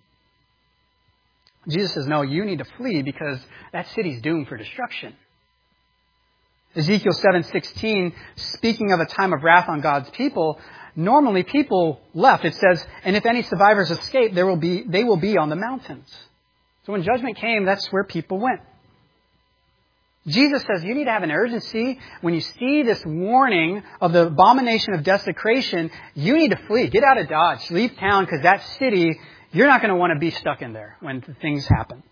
Jesus says, no, you need to flee because that city's doomed for destruction. Ezekiel seven sixteen, speaking of a time of wrath on God's people, normally people left. It says, and if any survivors escape, there will be, they will be on the mountains. So when judgment came, that's where people went. Jesus says you need to have an urgency. When you see this warning of the abomination of desecration, you need to flee. Get out of Dodge. Leave town because that city, you're not going to want to be stuck in there when things happen.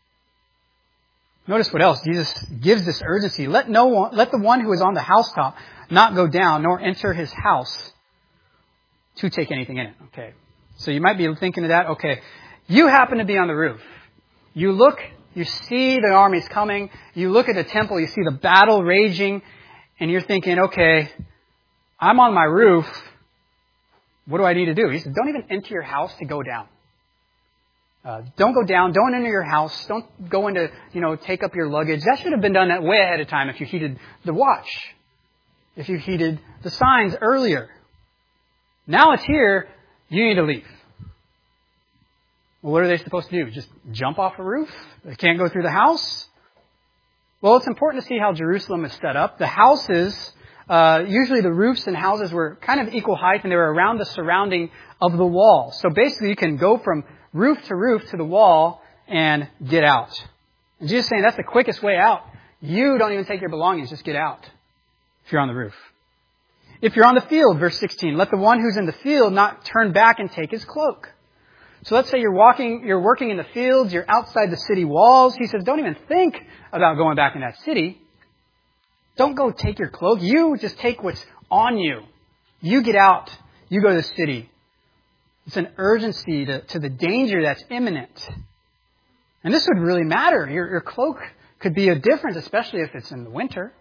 Notice what else. Jesus gives this urgency. Let no one, let the one who is on the housetop not go down nor enter his house to take anything in it. Okay. So you might be thinking of that. Okay. You happen to be on the roof. You look, you see the armies coming. You look at the temple. You see the battle raging. And you're thinking, okay, I'm on my roof. What do I need to do? He said, don't even enter your house to go down. Uh, don't go down. Don't enter your house. Don't go into, you know, take up your luggage. That should have been done that way ahead of time if you heeded the watch. If you heeded the signs earlier. Now it's here. You need to leave. Well, what are they supposed to do? Just jump off a roof? They can't go through the house? Well, it's important to see how Jerusalem is set up. The houses, uh, usually the roofs and houses were kind of equal height and they were around the surrounding of the wall. So basically you can go from roof to roof to the wall and get out. And Jesus is saying that's the quickest way out. You don't even take your belongings, just get out if you're on the roof. If you're on the field, verse sixteen, let the one who's in the field not turn back and take his cloak. So let's say you're walking, you're working in the fields, you're outside the city walls. He says, don't even think about going back in that city. Don't go take your cloak. You just take what's on you. You get out. You go to the city. It's an urgency to, to the danger that's imminent. And this would really matter. Your, your cloak could be a difference, especially if it's in the winter.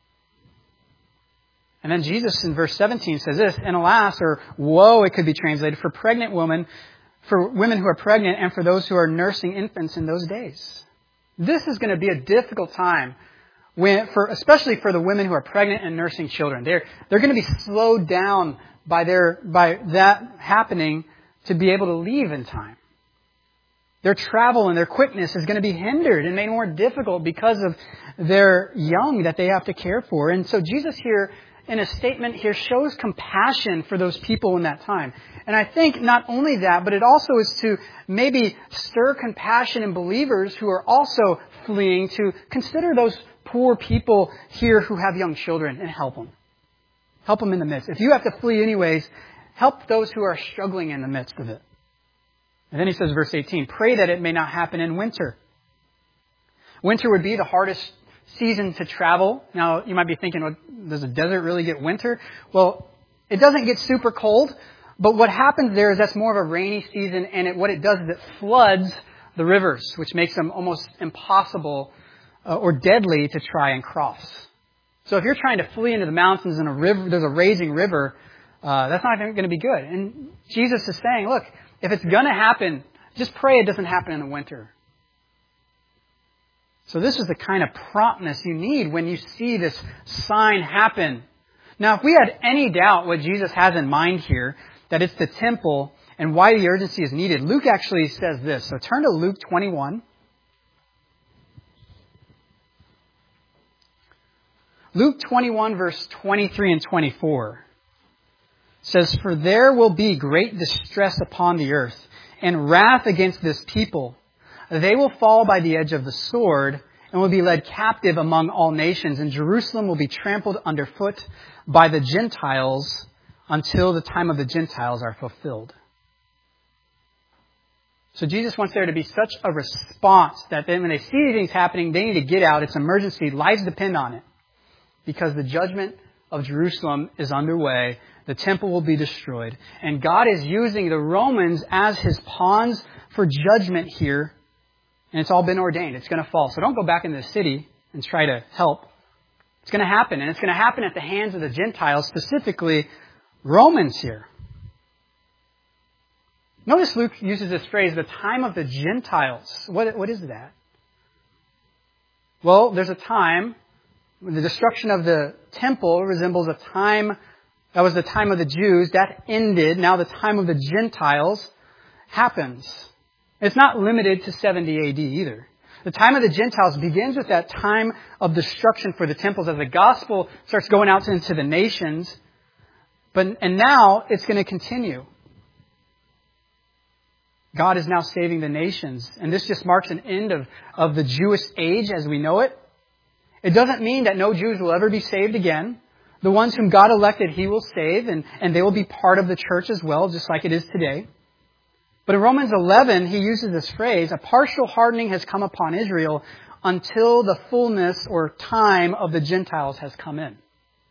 And then Jesus in verse seventeen says this, and alas, or woe, it could be translated, for pregnant women, for women who are pregnant and for those who are nursing infants in those days. This is going to be a difficult time, when, for, especially for the women who are pregnant and nursing children. They're, they're going to be slowed down by, their, by that happening to be able to leave in time. Their travel and their quickness is going to be hindered and made more difficult because of their young that they have to care for. And so Jesus here, in a statement here, shows compassion for those people in that time. And I think not only that, but it also is to maybe stir compassion in believers who are also fleeing to consider those poor people here who have young children and help them. Help them in the midst. If you have to flee anyways, help those who are struggling in the midst of it. And then he says, verse eighteen, pray that it may not happen in winter. Winter would be the hardest season to travel. Now, you might be thinking, well, does the desert really get winter? Well, it doesn't get super cold, but what happens there is that's more of a rainy season, and it, what it does is it floods the rivers, which makes them almost impossible uh, or deadly to try and cross. So if you're trying to flee into the mountains and a river, there's a raging river, uh, that's not going to be good. And Jesus is saying, look, if it's going to happen, just pray it doesn't happen in the winter. So this is the kind of promptness you need when you see this sign happen. Now, if we had any doubt what Jesus has in mind here, that it's the temple and why the urgency is needed, Luke actually says this. So turn to Luke twenty-one. Luke twenty-one, verse twenty-three and twenty-four. Says, for there will be great distress upon the earth, and wrath against this people. They will fall by the edge of the sword, and will be led captive among all nations, and Jerusalem will be trampled underfoot by the Gentiles until the time of the Gentiles are fulfilled. So Jesus wants there to be such a response that then when they see these things happening, they need to get out. It's emergency. Lives depend on it. Because the judgment of Jerusalem is underway. The temple will be destroyed. And God is using the Romans as His pawns for judgment here. And it's all been ordained. It's going to fall. So don't go back into the city and try to help. It's going to happen. And it's going to happen at the hands of the Gentiles, specifically Romans here. Notice Luke uses this phrase, the time of the Gentiles. What, what is that? Well, there's a time when the destruction of the temple resembles a time, that was the time of the Jews. That ended. Now the time of the Gentiles happens. It's not limited to seventy A D either. The time of the Gentiles begins with that time of destruction for the temples as the gospel starts going out into the nations. But, and now it's going to continue. God is now saving the nations. And this just marks an end of, of the Jewish age as we know it. It doesn't mean that no Jews will ever be saved again. The ones whom God elected, He will save, and, and they will be part of the church as well, just like it is today. But in Romans eleven, he uses this phrase, a partial hardening has come upon Israel until the fullness or time of the Gentiles has come in.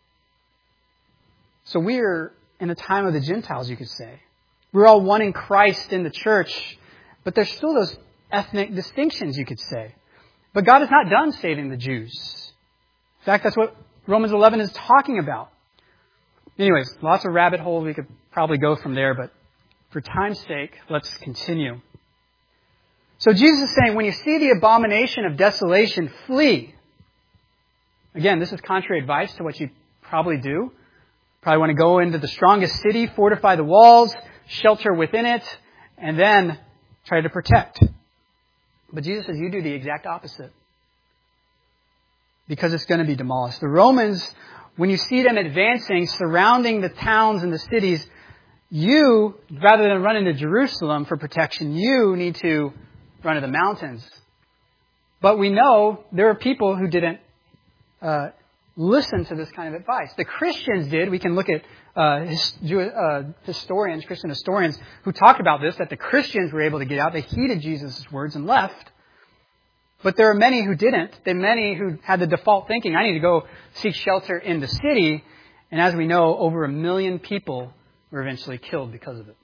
So we're in the time of the Gentiles, you could say. We're all one in Christ in the church, but there's still those ethnic distinctions, you could say. But God is not done saving the Jews. In fact, that's what Romans eleven is talking about. Anyways, lots of rabbit holes. We could probably go from there, but for time's sake, let's continue. So Jesus is saying, when you see the abomination of desolation, flee. Again, this is contrary advice to what you probably do. Probably want to go into the strongest city, fortify the walls, shelter within it, and then try to protect. But Jesus says you do the exact opposite. Because it's going to be demolished. The Romans, when you see them advancing, surrounding the towns and the cities, you, rather than run into Jerusalem for protection, you need to run to the mountains. But we know there are people who didn't uh, listen to this kind of advice. The Christians did. We can look at uh, his, uh, historians, Christian historians, who talk about this, that the Christians were able to get out. They heeded Jesus' words and left. But there are many who didn't. There are many who had the default thinking, I need to go seek shelter in the city. And as we know, over a million people were eventually killed because of it.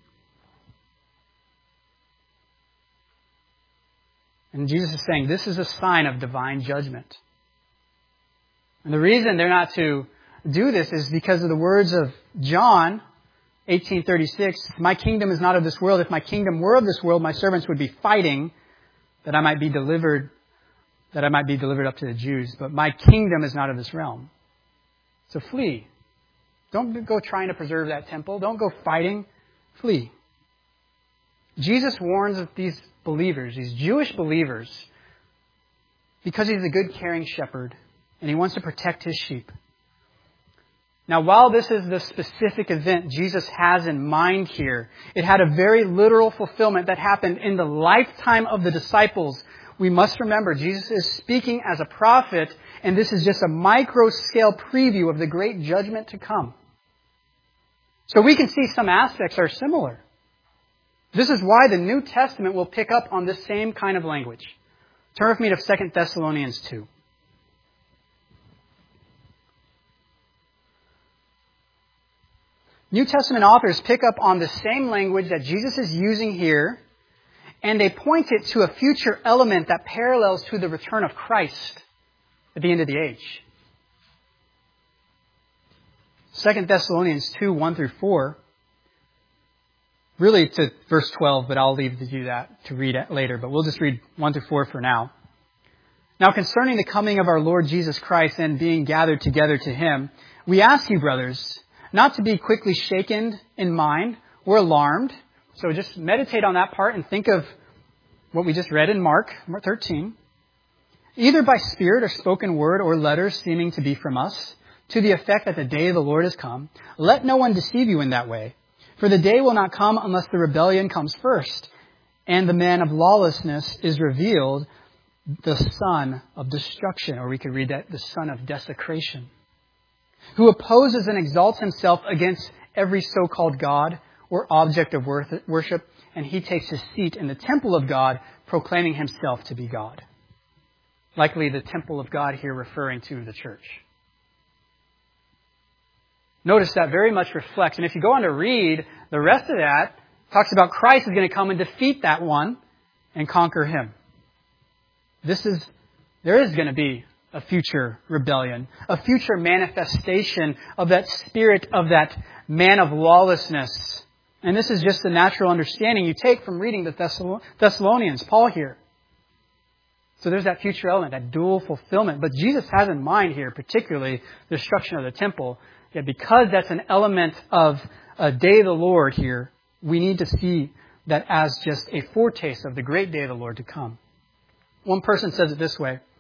And Jesus is saying this is a sign of divine judgment. And the reason they're not to do this is because of the words of John eighteen thirty-six. My kingdom is not of this world. If my kingdom were of this world, my servants would be fighting that I might be delivered that I might be delivered up to the Jews, but my kingdom is not of this realm. So flee. Don't go trying to preserve that temple. Don't go fighting. Flee. Jesus warns these believers, these Jewish believers, because He's a good, caring shepherd, and He wants to protect His sheep. Now, while this is the specific event Jesus has in mind here, it had a very literal fulfillment that happened in the lifetime of the disciples. We must remember, Jesus is speaking as a prophet, and this is just a micro-scale preview of the great judgment to come. So we can see some aspects are similar. This is why the New Testament will pick up on this same kind of language. Turn with me to Second Thessalonians two. New Testament authors pick up on the same language that Jesus is using here, and they point it to a future element that parallels to the return of Christ at the end of the age. Second Thessalonians two, one through four. Really to verse twelve, but I'll leave to do that to read it later. But we'll just read one through four for now. Now concerning the coming of our Lord Jesus Christ and being gathered together to Him, we ask you, brothers, not to be quickly shaken in mind or alarmed. So just meditate on that part and think of what we just read in Mark thirteen. Either by spirit or spoken word or letters seeming to be from us, to the effect that the day of the Lord has come. Let no one deceive you in that way. For the day will not come unless the rebellion comes first, and the man of lawlessness is revealed, the son of destruction, or we could read that, the son of desecration, who opposes and exalts himself against every so-called God or object of worship, and he takes his seat in the temple of God, proclaiming himself to be God. Likely the temple of God here referring to the church. Notice that very much reflects, and if you go on to read the rest of that, talks about Christ is going to come and defeat that one and conquer him. This is, there is going to be a future rebellion, a future manifestation of that spirit of that man of lawlessness. And this is just the natural understanding you take from reading the Thessalonians, Paul here. So there's that future element, that dual fulfillment. But Jesus has in mind here, particularly the destruction of the temple. Yet because that's an element of a day of the Lord here, we need to see that as just a foretaste of the great day of the Lord to come. One person says it this way.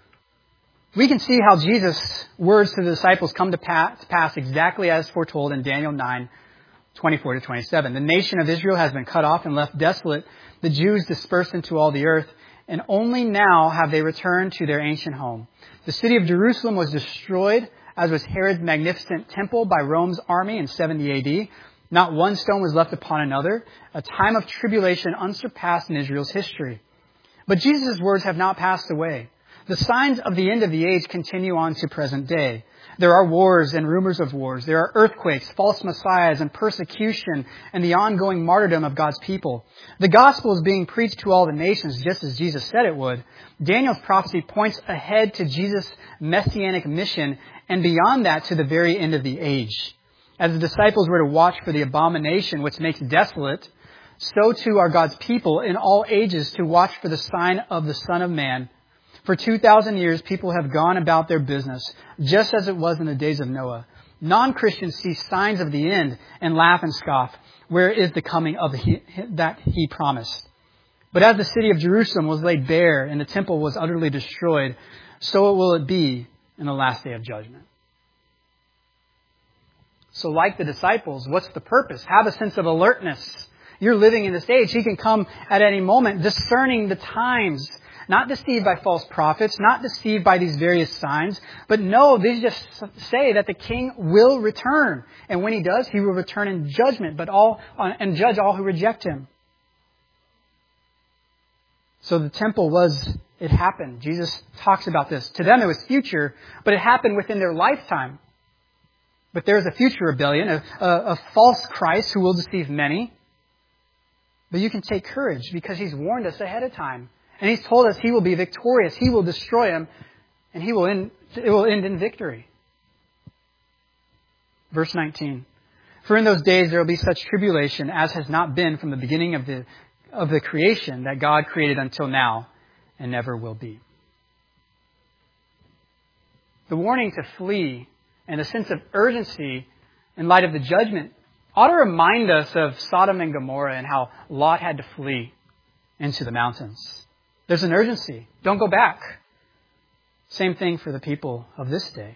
We can see how Jesus' words to the disciples come to pass exactly as foretold in Daniel nine, twenty-four to twenty-seven. The nation of Israel has been cut off and left desolate, the Jews dispersed into all the earth, and only now have they returned to their ancient home. The city of Jerusalem was destroyed, as was Herod's magnificent temple, by Rome's army in seventy A D. Not one stone was left upon another, a time of tribulation unsurpassed in Israel's history. But Jesus' words have not passed away. The signs of the end of the age continue on to present day. There are wars and rumors of wars. There are earthquakes, false messiahs, and persecution, and the ongoing martyrdom of God's people. The gospel is being preached to all the nations, just as Jesus said it would. Daniel's prophecy points ahead to Jesus' messianic mission, and beyond that to the very end of the age. As the disciples were to watch for the abomination which makes desolate, so too are God's people in all ages to watch for the sign of the Son of Man. For two thousand years, people have gone about their business, just as it was in the days of Noah. Non-Christians see signs of the end and laugh and scoff. Where is the coming of he, that he promised? But as the city of Jerusalem was laid bare and the temple was utterly destroyed, so will it be in the last day of judgment. So like the disciples, what's the purpose? Have a sense of alertness. You're living in this age. He can come at any moment, discerning the times. Not deceived by false prophets, not deceived by these various signs, but no, they just say that the king will return. And when he does, he will return in judgment, but all and judge all who reject him. So the temple was, it happened. Jesus talks about this. To them it was future, but it happened within their lifetime. But there's a future rebellion, a, a, a false Christ who will deceive many. But you can take courage because he's warned us ahead of time. And he's told us he will be victorious. He will destroy him. And he will end, it will end in victory. Verse nineteen. For in those days there will be such tribulation as has not been from the beginning of the, of the creation that God created until now and never will be. the warning to flee and the sense of urgency in light of the judgment ought to remind us of Sodom and Gomorrah and how Lot had to flee into the mountains. There's an urgency. Don't go back. Same thing for the people of this day.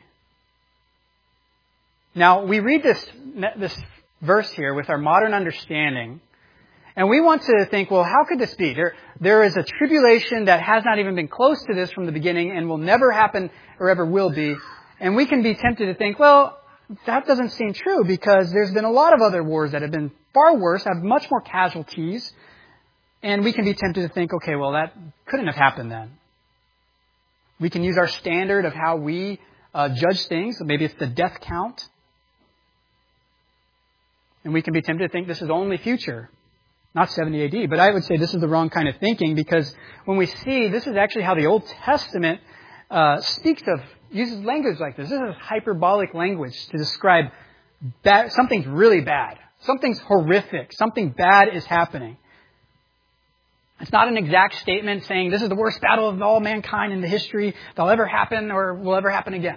Now, we read this, this verse here with our modern understanding, and we want to think, well, how could this be? There, there is a tribulation that has not even been close to this from the beginning and will never happen or ever will be. And we can be tempted to think, well, that doesn't seem true because there's been a lot of other wars that have been far worse, have much more casualties. And we can be tempted to think, okay, well, that couldn't have happened then. We can use our standard of how we uh, judge things. Maybe it's the death count. And we can be tempted to think this is only future, not seventy A D. But I would say this is the wrong kind of thinking because when we see, this is actually how the Old Testament uh, speaks of, uses language like this. This is hyperbolic language to describe bad, something's really bad. Something's horrific. Something bad is happening. It's not an exact statement saying this is the worst battle of all mankind in the history that'll ever happen or will ever happen again.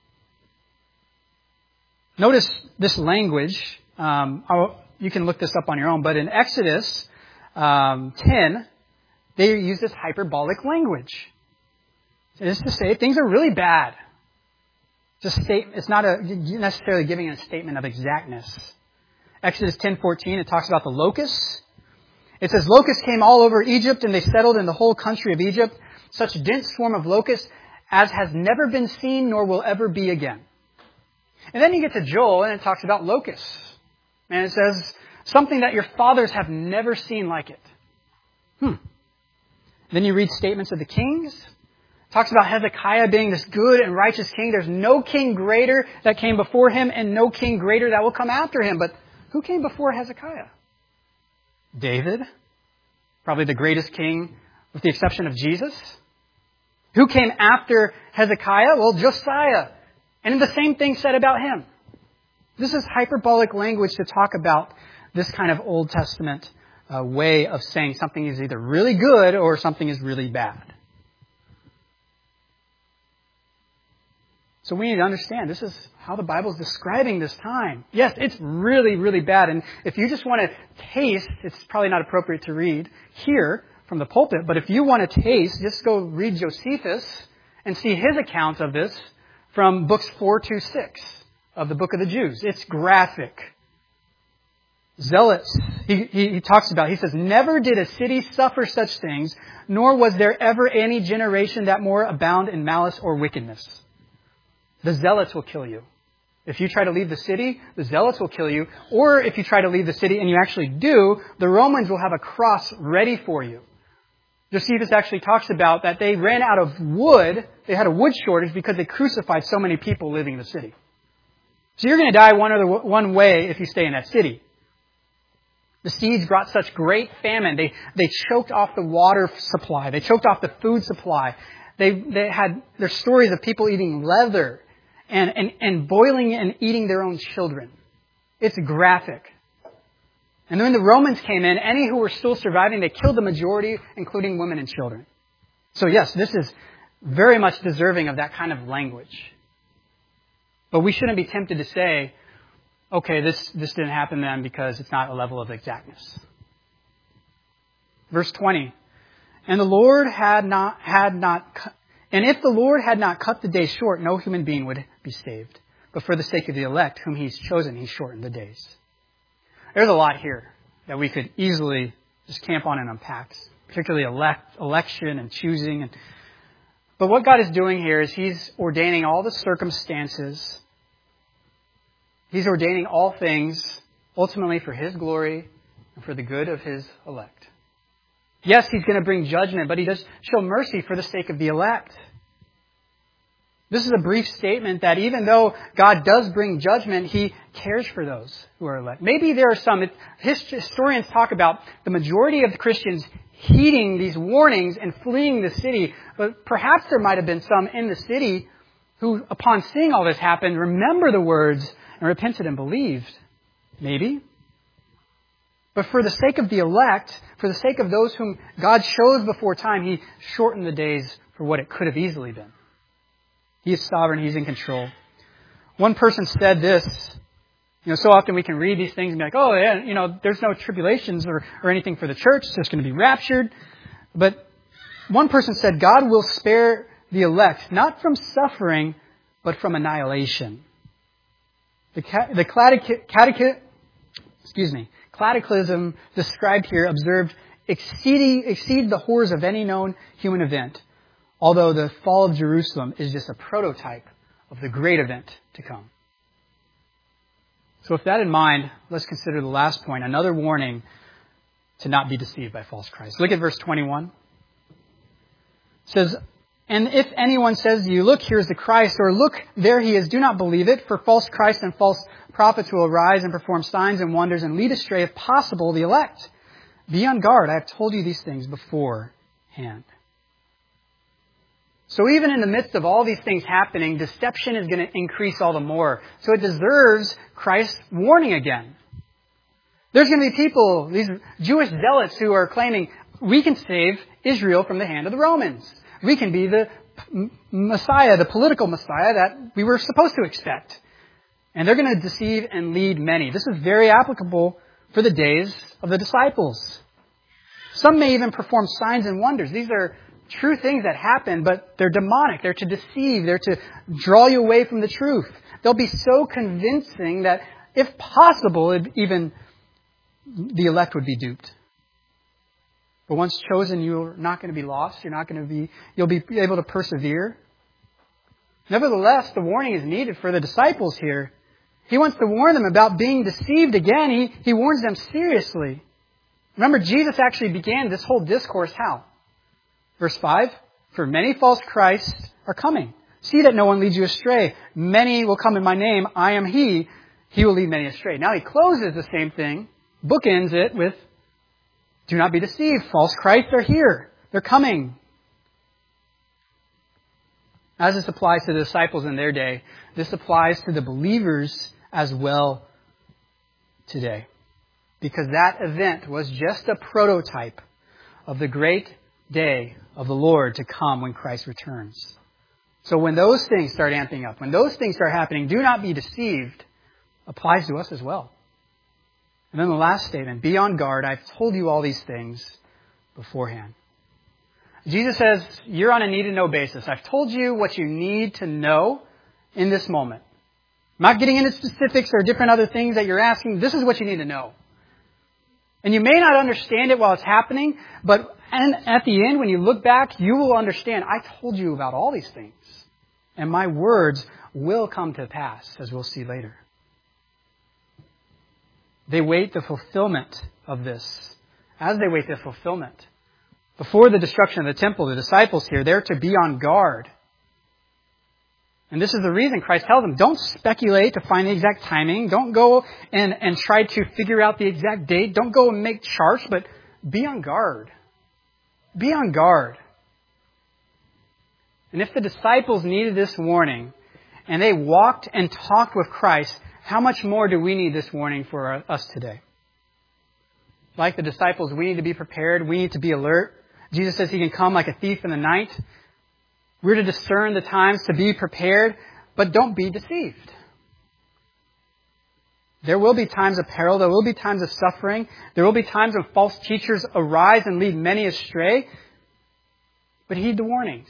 Notice this language. Um, you can look this up on your own, but in Exodus um, ten, they use this hyperbolic language. It is to say things are really bad. It's, a state, it's not a, necessarily giving a statement of exactness. Exodus ten fourteen, it talks about the locusts. It says, locusts came all over Egypt and they settled in the whole country of Egypt. Such dense swarm of locusts as has never been seen nor will ever be again. And then you get to Joel and it talks about locusts. And it says, something that your fathers have never seen like it. Hmm. Then you read statements of the kings. It talks about Hezekiah being this good and righteous king. There's no king greater that came before him and no king greater that will come after him. But who came before Hezekiah? David, probably the greatest king with the exception of Jesus. Who came after Hezekiah? Well, Josiah. And the same thing said about him. This is hyperbolic language to talk about this kind of Old Testament uh, way of saying something is either really good or something is really bad. So we need to understand this is how the Bible is describing this time. Yes, it's really, really bad. And if you just want to taste, it's probably not appropriate to read here from the pulpit, but if you want to taste, just go read Josephus and see his account of this from books four to six of the Book of the Jews. It's graphic. Zealots, he, he, he talks about, he says, never did a city suffer such things, nor was there ever any generation that more abound in malice or wickedness. The zealots will kill you. If you try to leave the city, the zealots will kill you. Or if you try to leave the city and you actually do, the Romans will have a cross ready for you. Josephus actually talks about that they ran out of wood. They had a wood shortage because they crucified so many people living in the city. So you're going to die one other one way if you stay in that city. The siege brought such great famine. They they choked off the water supply. They choked off the food supply. They they had there's stories of people eating leather and, and, and boiling and eating their own children. It's graphic. And then when the Romans came in, any who were still surviving, they killed the majority, including women and children. So yes, this is very much deserving of that kind of language. But we shouldn't be tempted to say, okay, this, this didn't happen then because it's not a level of exactness. Verse twenty. And the Lord had not, had not, and if the Lord had not cut the day short, no human being would be saved. But for the sake of the elect, whom He's chosen, He shortened the days. There's a lot here that we could easily just camp on and unpack, particularly elect, election and choosing. And, but what God is doing here is He's ordaining all the circumstances. He's ordaining all things ultimately for His glory and for the good of His elect. Yes, He's going to bring judgment, but He does show mercy for the sake of the elect. This is a brief statement that even though God does bring judgment, He cares for those who are elect. Maybe there are some, historians talk about the majority of the Christians heeding these warnings and fleeing the city, but perhaps there might have been some in the city who, upon seeing all this happen, remember the words and repented and believed. Maybe. But for the sake of the elect, for the sake of those whom God chose before time, He shortened the days for what it could have easily been. He is sovereign. He's in control. One person said this, you know, so often we can read these things and be like, oh, yeah, you know, there's no tribulations or, or anything for the church. It's just going to be raptured. But one person said, God will spare the elect, not from suffering, but from annihilation. The, the catech, excuse me, cataclysm described here, observed, exceeding, exceed the horrors of any known human event, although the fall of Jerusalem is just a prototype of the great event to come. So with that in mind, let's consider the last point, another warning to not be deceived by false Christ. Look at verse twenty-one. It says, and if anyone says to you, look, here's the Christ, or look, there he is, do not believe it, for false Christ and false prophets will arise and perform signs and wonders and lead astray, if possible, the elect. Be on guard. I have told you these things beforehand. So even in the midst of all these things happening, deception is going to increase all the more. So it deserves Christ's warning again. There's going to be people, these Jewish zealots who are claiming, we can save Israel from the hand of the Romans. We can be the Messiah, the political Messiah that we were supposed to expect. And they're going to deceive and lead many. This is very applicable for the days of the disciples. Some may even perform signs and wonders. These are true things that happen, but they're demonic. They're to deceive. They're to draw you away from the truth. They'll be so convincing that, if possible, even the elect would be duped. But once chosen, you're not going to be lost. You're not going to be, you'll be able to persevere. Nevertheless, the warning is needed for the disciples here. He wants to warn them about being deceived again. He, he warns them seriously. Remember, Jesus actually began this whole discourse how? Verse five, for many false Christs are coming. See that no one leads you astray. Many will come in my name. I am he. He will lead many astray. Now he closes the same thing, bookends it with, do not be deceived. False Christs are here. They're coming. As this applies to the disciples in their day, this applies to the believers as well today. Because that event was just a prototype of the great day of the Lord to come when Christ returns. So when those things start amping up, when those things start happening, do not be deceived, applies to us as well. And then the last statement, be on guard. I've told you all these things beforehand. Jesus says, you're on a need-to-know basis. I've told you what you need to know in this moment. I'm not getting into specifics or different other things that you're asking. This is what you need to know. And you may not understand it while it's happening, but at the end, when you look back, you will understand, I told you about all these things. And my words will come to pass, as we'll see later. They wait the fulfillment of this. As they wait the fulfillment. Before the destruction of the temple, the disciples here, they're to be on guard. And this is the reason Christ tells them, don't speculate to find the exact timing. Don't go and, and try to figure out the exact date. Don't go and make charts, but be on guard. Be on guard. And if the disciples needed this warning, and they walked and talked with Christ, how much more do we need this warning for us today? Like the disciples, we need to be prepared. We need to be alert. Jesus says he can come like a thief in the night. We're to discern the times to be prepared, but don't be deceived. There will be times of peril. There will be times of suffering. There will be times when false teachers arise and lead many astray. But heed the warnings.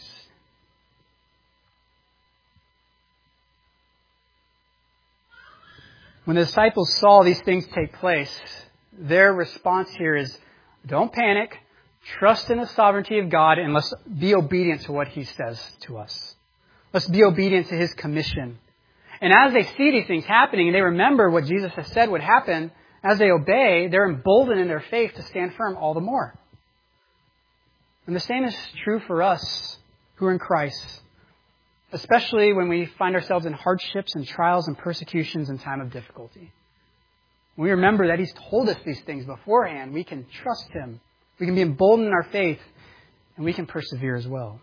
When the disciples saw these things take place, their response here is, don't panic, trust in the sovereignty of God, and let's be obedient to what he says to us. Let's be obedient to his commission. And as they see these things happening, and they remember what Jesus has said would happen, as they obey, they're emboldened in their faith to stand firm all the more. And the same is true for us who are in Christ. Especially when we find ourselves in hardships and trials and persecutions in time of difficulty. When we remember that he's told us these things beforehand, we can trust him. We can be emboldened in our faith, and we can persevere as well.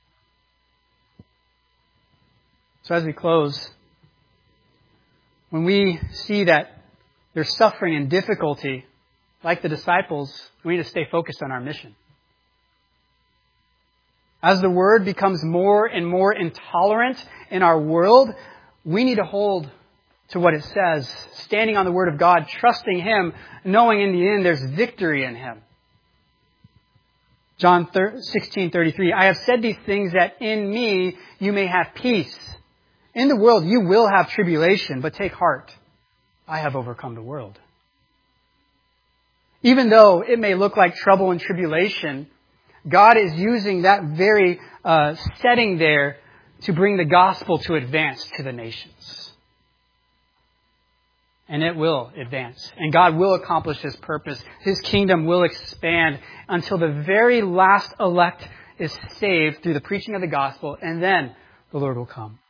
So as we close, when we see that there's suffering and difficulty, like the disciples, we need to stay focused on our mission. As the Word becomes more and more intolerant in our world, we need to hold to what it says, standing on the Word of God, trusting Him, knowing in the end there's victory in Him. John sixteen thirty-three, I have said these things that in me you may have peace. In the world you will have tribulation, but take heart. I have overcome the world. Even though it may look like trouble and tribulation, God is using that very uh, setting there to bring the gospel to advance to the nations. And it will advance. And God will accomplish His purpose. His kingdom will expand until the very last elect is saved through the preaching of the gospel. And then the Lord will come.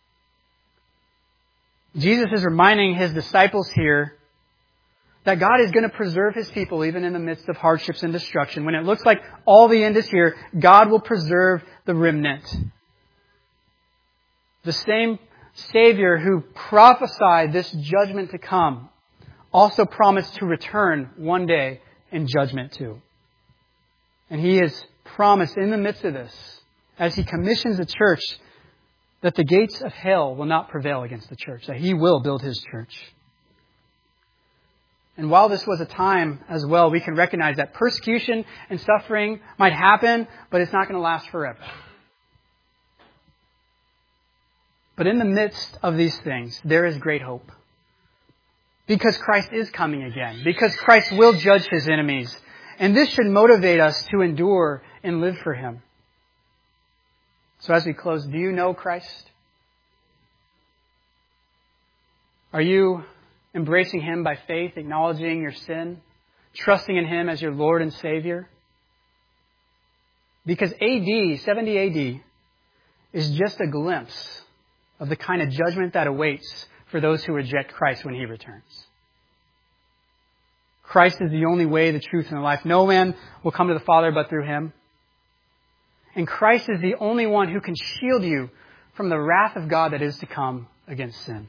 Jesus is reminding His disciples here that God is going to preserve His people even in the midst of hardships and destruction. When it looks like all the end is here, God will preserve the remnant. The same Savior who prophesied this judgment to come also promised to return one day in judgment too. And He has promised in the midst of this, as He commissions the church, that the gates of hell will not prevail against the church, that He will build His church. And while this was a time as well, we can recognize that persecution and suffering might happen, but it's not going to last forever. But in the midst of these things, there is great hope. Because Christ is coming again. Because Christ will judge His enemies. And this should motivate us to endure and live for Him. So as we close, do you know Christ? Are you embracing Him by faith, acknowledging your sin, trusting in Him as your Lord and Savior? Because A D, seventy A D, is just a glimpse of the kind of judgment that awaits for those who reject Christ when He returns. Christ is the only way, the truth, and the life. No man will come to the Father but through Him. And Christ is the only one who can shield you from the wrath of God that is to come against sin.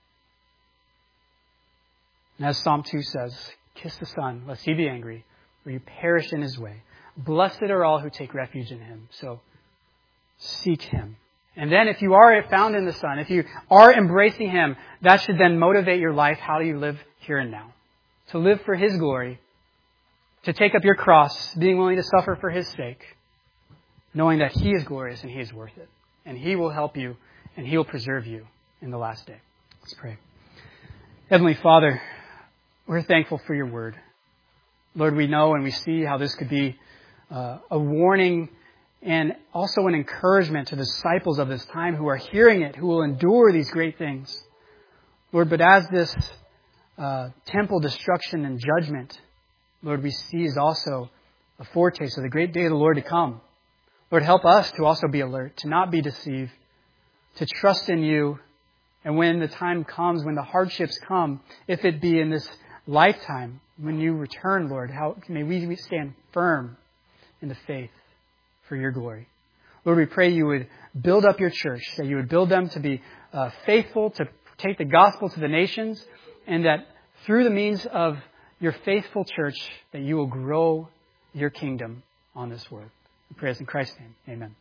And as Psalm two says, kiss the Son, lest He be angry, or you perish in His way. Blessed are all who take refuge in Him. So seek Him. And then if you are found in the Son, if you are embracing Him, that should then motivate your life. How do you live here and now? To live for His glory, to take up your cross, being willing to suffer for His sake, knowing that He is glorious and He is worth it. And He will help you and He will preserve you in the last day. Let's pray. Heavenly Father, we're thankful for your word. Lord, we know and we see how this could be uh, a warning and also an encouragement to the disciples of this time who are hearing it, who will endure these great things. Lord, but as this uh, temple destruction and judgment, Lord, we see is also a foretaste of the great day of the Lord to come. Lord, help us to also be alert, to not be deceived, to trust in you. And when the time comes, when the hardships come, if it be in this lifetime, when you return, Lord, how may we stand firm in the faith for your glory. Lord, we pray you would build up your church, that you would build them to be uh, faithful, to take the gospel to the nations, and that through the means of your faithful church, that you will grow your kingdom on this world. We pray this in Christ's name. Amen.